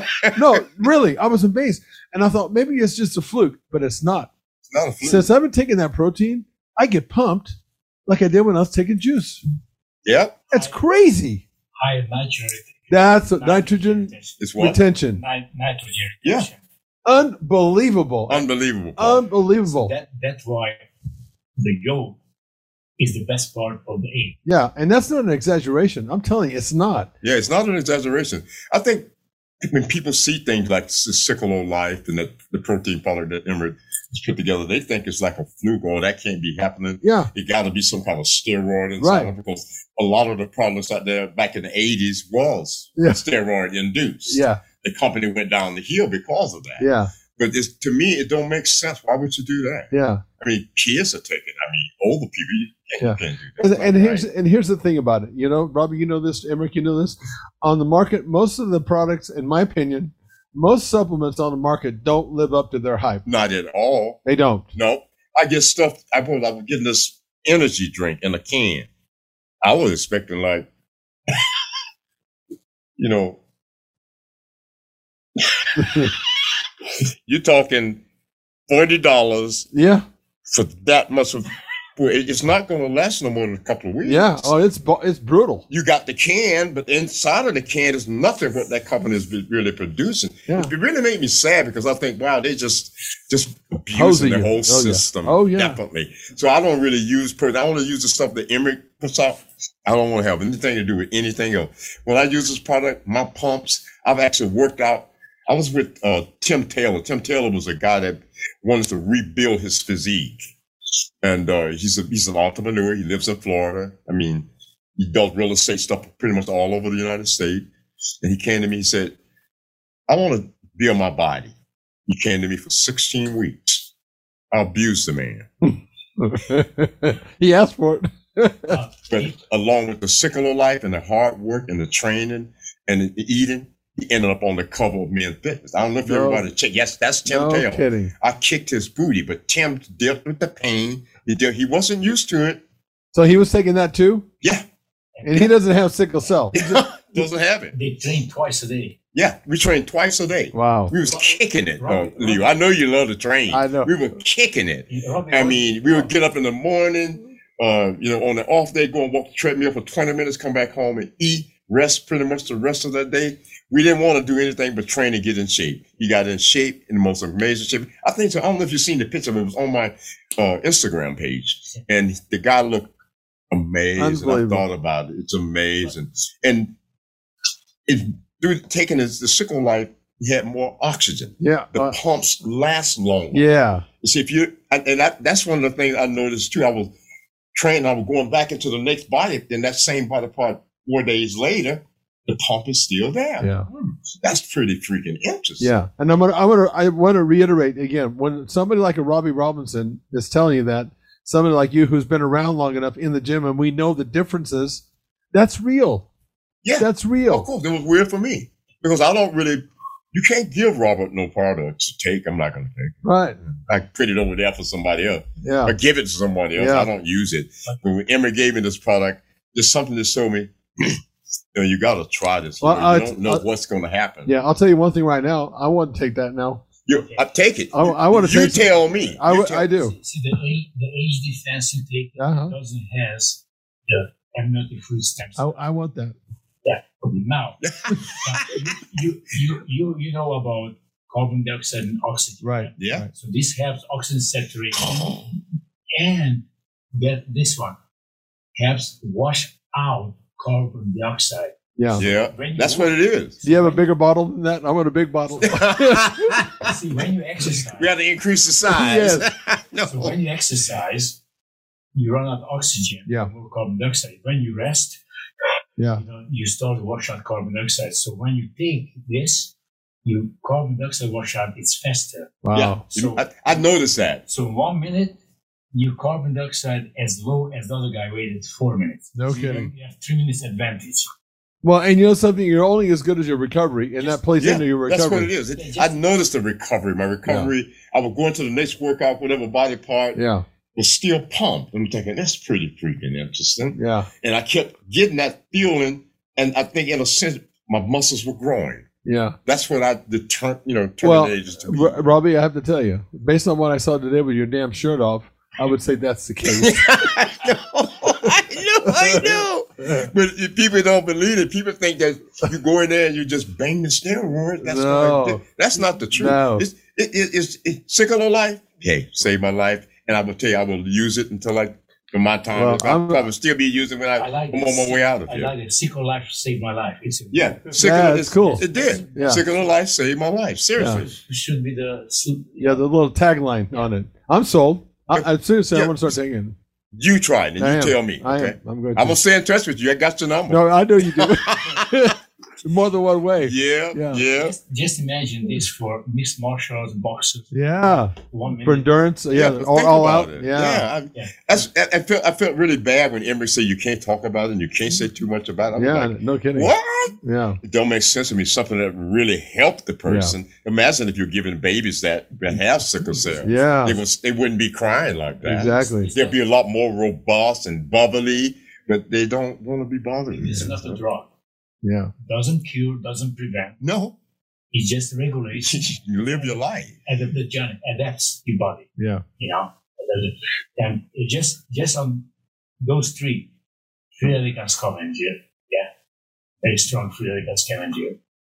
No, really, I was amazed, and I thought maybe it's just a fluke, but it's not. It's not a fluke. Since I've been taking that protein, I get pumped like I did when I was taking juice. Yep. That's crazy. Higher nitrogen. That's a nitrogen retention. It's what? retention. Ni- nitrogen Yeah. retention. Unbelievable. Unbelievable. Paul. Unbelievable. That, that's why the yolk is the best part of the egg. Yeah, and that's not an exaggeration. I'm telling you, it's not. Yeah, it's not an exaggeration. I think when people see things like the sickle of life and that the protein powder that Emmerich has put together, they think it's like a fluke or that can't be happening. Yeah, It got to be some kind of steroid inside Right. of it because a lot of the products out there back in the eighties was Yeah. steroid induced. yeah, The company went down the hill because of that. yeah, But it's, to me, it don't make sense. Why would you do that? yeah. I mean, kids are taking it. I mean, older people, you can't, Yeah. can't do that. And, It's and not here's right. and here's the thing about it. You know, Robbie, you know this. Emmerich, you know this. On the market, most of the products, in my opinion, most supplements on the market don't live up to their hype. Not at all. They don't. No, I get stuff. I was, I was getting this energy drink in a can. I was expecting like, you know, you're talking forty dollars Yeah, for that much of. Well, it- it's not going to last no more than a couple of weeks. yeah. Oh, it's bu- it's brutal. You got the can, but inside of the can is nothing what that company is be- really producing. Yeah. It really made me sad because I think, wow, they just just Hosing abusing the you. whole Oh, yeah. system. Oh, yeah. Definitely. So I don't really use, per- I only use the stuff that Emmerich puts out. I don't want to have anything to do with anything else. When I use this product, my pumps, I've actually worked out. I was with uh, Tim Taylor. Tim Taylor was a guy that wanted to rebuild his physique. And uh, he's a, he's an entrepreneur. He lives in Florida. I mean, he does real estate stuff pretty much all over the United States. And he came to me and said, I want to build my body. He came to me for sixteen weeks. I abused the man. He asked for it. Uh, But along with the sickle of life and the hard work and the training and the eating, he ended up on the cover of Men Fitness. I don't know if No. everybody checked. Yes, that's Tim No Taylor. kidding. I kicked his booty, but Tim dealt with the pain. He did, he wasn't used to it. So he was taking that too, Yeah, and he doesn't have sickle cell. He just- doesn't have it. they train twice a day. Yeah, we trained twice a day. Wow. We was kicking it, Robbie, uh, Leo. I know you love to train. I know. We were kicking it. Robbie, I mean, we would get up in the morning, uh, you know, on the off day, go and walk the treadmill for twenty minutes, come back home and eat, rest pretty much the rest of that day. We didn't want to do anything but train and get in shape. He got in shape, in the most amazing shape. I think so. I don't know if you've seen the picture of it. It was on my uh, Instagram page. And the guy looked amazing. I Unbelievable. thought about it. It's amazing. And if through taking his, the sickle life, he had more oxygen. Yeah. The Uh, pumps last longer. yeah. You see, if you, and and that, that's one of the things I noticed too. I was training, I was going back into the next body, then that same body part four days later, the pump is still there. Yeah. That's pretty freaking interesting. Yeah, and I'm gonna, I want to, I want to reiterate again, when somebody like a Robbie Robinson is telling you that, somebody like you who's been around long enough in the gym, and we know the differences, that's real. Yeah. That's Of real. course, it was weird for me because I don't really, you can't give Robert no products to take. I'm not going to take it. Right. I put it over there for somebody else Yeah. or give it to somebody else. Yeah. I don't use it. When Emma gave me this product, there's something that showed me, you know, you got to try this. Well, you I- don't know I- what's going to happen. Yeah. I'll tell you one thing right now. I want to take that now. You, I take it. I, I want to You take. tell me. I, You w- tell- I do. See, see, the age, the age defense you take Uh-huh. doesn't has the amniotic fluid stem I, cell. I want that. Yeah. Now, now, you, you you you know about carbon dioxide and oxygen. Right. Yeah. Right. So this helps oxygen saturation, and that this one helps wash out carbon dioxide. Yeah. Yeah. When you That's walk- what it is. Do you have a bigger bottle than that? I want a big bottle. See, when you exercise, We got to increase the size. no. so when you exercise, you run out of oxygen, Yeah. more carbon dioxide. When you rest, Yeah. you know, you start to wash out carbon dioxide. So when you take this, you carbon dioxide wash out, it's faster. Wow. Yeah. So- I, I noticed that. So in one minute, your carbon dioxide as low as the other guy waited four minutes. No So you have- kidding. You have three minutes advantage. Well, and you know something, you're only as good as your recovery, and that plays Yeah, into your that's recovery. what it is. It- Yeah, just- I noticed the recovery. My recovery, I was going to the next workout, whatever body part Yeah. was still pumped. I'm thinking, that's pretty freaking interesting. Yeah. And I kept getting that feeling. And I think in a sense, my muscles were growing. Yeah. That's what I deter, you know, turned Well, the ages to be. R- Robbie, I have to tell you, based on what I saw today with your damn shirt off, I would say that's the case. I know, I know, I know. But if people don't believe it, people think that you go in there and you just bang the steroids. That's, No. not, that's not the truth. No. It's, it, it, it's, it's sickle of life. Hey, saved my life. And I will tell you, I will use it until I, for my time. Well, I, I'm- I will still be using when I, I like I'm this. on my way out of I here. like it. Sickle life saved my life. It's a, Yeah, sickle Yeah, of- it's cool. It did. Yeah. Sickle of life saved my life. Seriously. It should be the Yeah, the little tagline on it. I'm sold. I, I seriously, Yeah. I want to start taking it. You try it and I you am. tell me. I Okay. am. I'm going I to. will stay in touch with you. I got your number. No, I know you do. More than one way. Yeah, Yeah. yeah. Just, just imagine this for mixed martial arts boxers. Yeah. One minute. For endurance. Yeah. but all think all about out. it. Yeah. I, Yeah. That's, I, I felt I felt really bad when Emery said you can't talk about it and you can't say too much about it. I was Yeah. like, No kidding. what? Yeah. It don't make sense to me. Something that really helped the person. Imagine if you're giving babies that, that have sickle cell. Yeah. They, was, they wouldn't be crying like that. Exactly. They'd be a lot more robust and bubbly, but they don't want to be bothered. It's not a drug. Yeah. Doesn't cure, doesn't prevent. No, It just regulates. you live your life. Adapt the journey, adapts your body. Yeah. You know, and it just just on those three, free radicals scavenger, yeah, very strong free radicals scavenger,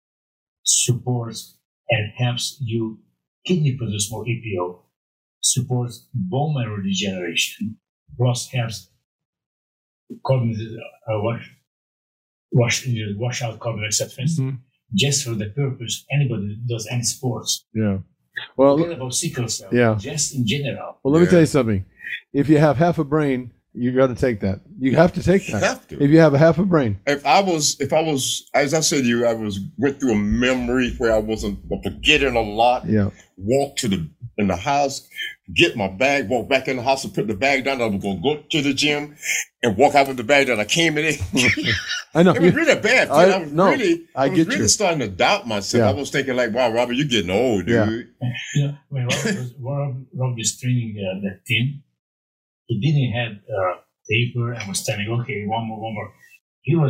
supports and helps you kidney produce more E P O, supports bone marrow regeneration, plus helps carbon uh, wash wash wash out carbon dioxide, for instance, Mhm. just for the purpose anybody that does any sports. Yeah. Well, Forget about sickle cell, yeah. just in general. well, let me Yeah. tell you something. If you have half a brain, you got to take that. You have to take You that. have to. If you have a half a brain. If I was, if I was, as I said to you, I was went through a memory where I wasn't forgetting a lot. Yeah. Walk to the in the house, get my bag, walk back in the house and put the bag down. I was going to go to the gym and walk out with the bag that I came in. It I know. was really a bad thing. I- I, was no, really, I I, was get really you. starting to doubt myself. Yeah. I was thinking like, wow, Robert, you're getting old, Yeah. dude. You know, when Rob was, Rob, Rob was training uh, the team, he didn't have uh, taper and was telling, okay, one more, one more. He was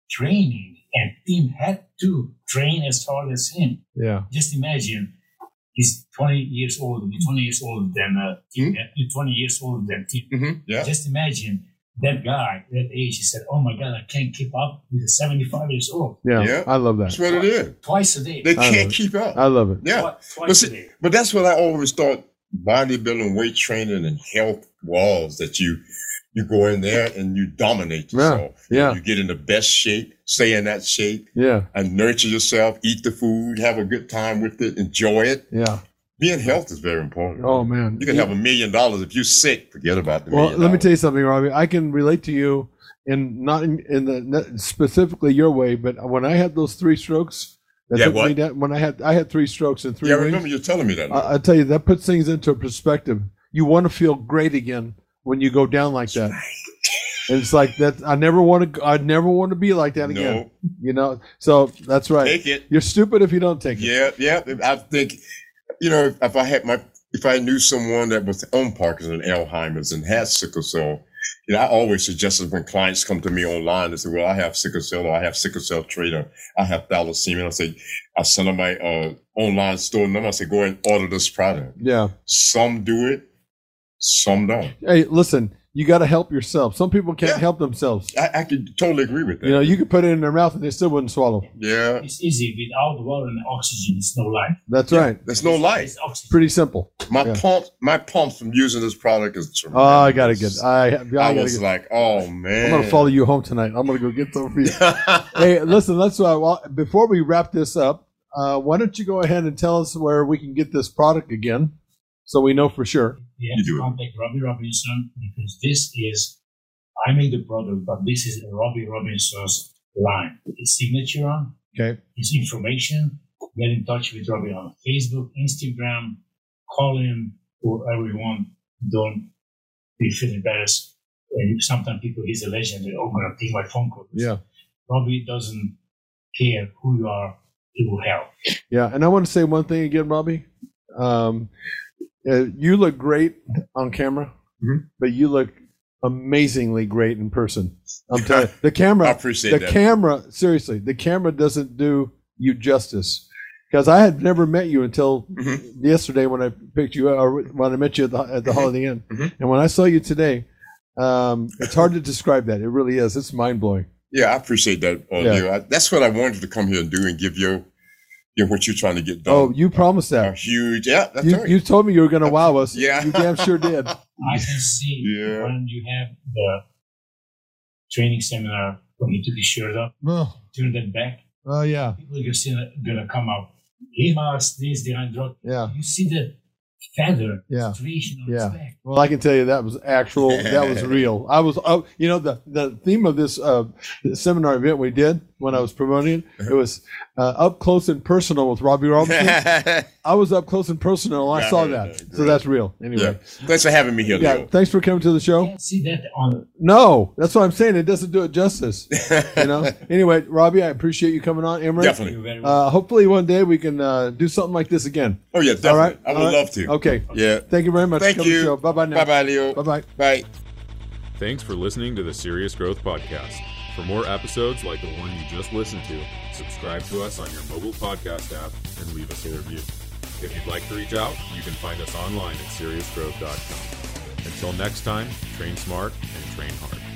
training, and Tim had to train as hard as him. Yeah. Just imagine, he's twenty years old, you're twenty years older than uh, Tim, Mm-hmm. you're twenty years older than Tim. Mm-hmm. Yeah. Just imagine that guy, that age, he said, oh my God, I can't keep up with a seventy-five years old. Yeah. Yeah. I love that. That's what it is. Twice a day. They I love can't it. keep up. I love it. Yeah. Twi- But, Twice a see, day. but that's what I always thought bodybuilding, weight training, and health was, that you you go in there and you dominate yourself. Yeah. You get in the best shape, stay in that shape, Yeah. and nurture yourself, eat the food, have a good time with it, enjoy it. Yeah. Being health is very important. Oh, man. You can have a million dollars. If you're sick, forget about the Well, million let me dollars. tell you something, Robbie. I can relate to you in not in, in the not specifically your way, but when I had those three strokes, that Yeah, took what? me down, when I had I had three strokes in three Yeah, I weeks. remember you telling me that. I, I tell you, that puts things into perspective. You want to feel great again when you go down like that. And it's like that. I never want to. I never want to be like that again. No, You know. So that's right. take it. You're stupid if you don't take it. Yeah, yeah. I think, you know, if I had my, if I knew someone that was on Parkinson's and Alzheimer's and had sickle cell, you know, I always suggested when clients come to me online, they say, well, I have sickle cell, or I have sickle cell trait, or I have thalassemia. I say, I send them my uh, online store number. I say, go and order this product. Yeah. Some do it, some don't. Hey, listen. You got to help yourself. Some people can't Yeah. help themselves. I, I could totally agree with that. You know, you could put it in their mouth and they still wouldn't swallow. Yeah, It's easy. Without water and oxygen, it's no life. That's right. there's no life. It's oxygen. Pretty simple. My Yeah. pump, my pumps from using this product is tremendous. Oh, I gotta get. I, I, I, gotta was get. like, oh man, I'm gonna follow you home tonight. I'm gonna go get some for you. Hey, listen. Let's. Uh, well, before we wrap this up, uh, why don't you go ahead and tell us where we can get this product again, so we know for sure. You You have do to it. contact Robbie Robinson, because this is, I made the product, but this is Robbie Robinson's line. His signature on, Okay. his information. Get in touch with Robbie on Facebook, Instagram, call him, whoever you want. Don't be feeling embarrassed. And sometimes people, he's a legend. They're, oh, I'm going to take my phone call. Yeah. Robbie doesn't care who you are. He will help. Yeah. And I want to say one thing again, Robbie. Um, uh, you look great on camera, Mhm. but you look amazingly great in person. I'm telling you, the camera. I appreciate the that. camera. Seriously, the camera doesn't do you justice. Because I had never met you until Mhm. yesterday when I picked you, or when I met you at the, at the Holiday Inn, Mhm. and when I saw you today, um, it's hard to describe that. It really is. It's mind blowing. Yeah, I appreciate that, uh, Yeah. Leo. I, that's what I wanted to come here and do and give you, you know, what you're trying to get done. Oh, you promised A that. huge, yeah, that's You, right. you told me you were going to wow us. Yeah. You damn sure did. I can see Yeah. when you have the training seminar, when you took his shirt up, Oh, turn that back, oh yeah, people are just gonna come up. He must this, the android. yeah, You see the feather Yeah. striation on Yeah. his back. Well, I can tell you that was actual. That was real. I was, oh, you know, the the theme of this uh, seminar event we did when I was promoting it, it was uh, up close and personal with Robbie Robinson. I was up close and personal, and I Yeah, saw yeah, that. yeah, So great. that's real. yeah. Anyway, Thanks for having me here, yeah. Leo. Thanks for coming to the You show. can't see that on. No, that's what I'm saying. It doesn't do it justice. You know. Anyway, Robbie, I appreciate you coming on. Emery, Definitely. You're very well. Uh, hopefully, one day we can uh, do something like this again. Oh, yeah, definitely. All right. I would All right. love to. Okay. Yeah. Thank you very much. Thank for coming to the you. show. Bye bye now. Bye-bye, Leo. Bye bye. Bye. Thanks for listening to the Serious Growth Podcast. For more episodes like the one you just listened to, subscribe to us on your mobile podcast app and leave us a review. If you'd like to reach out, you can find us online at serious growth dot com. Until next time, train smart and train hard.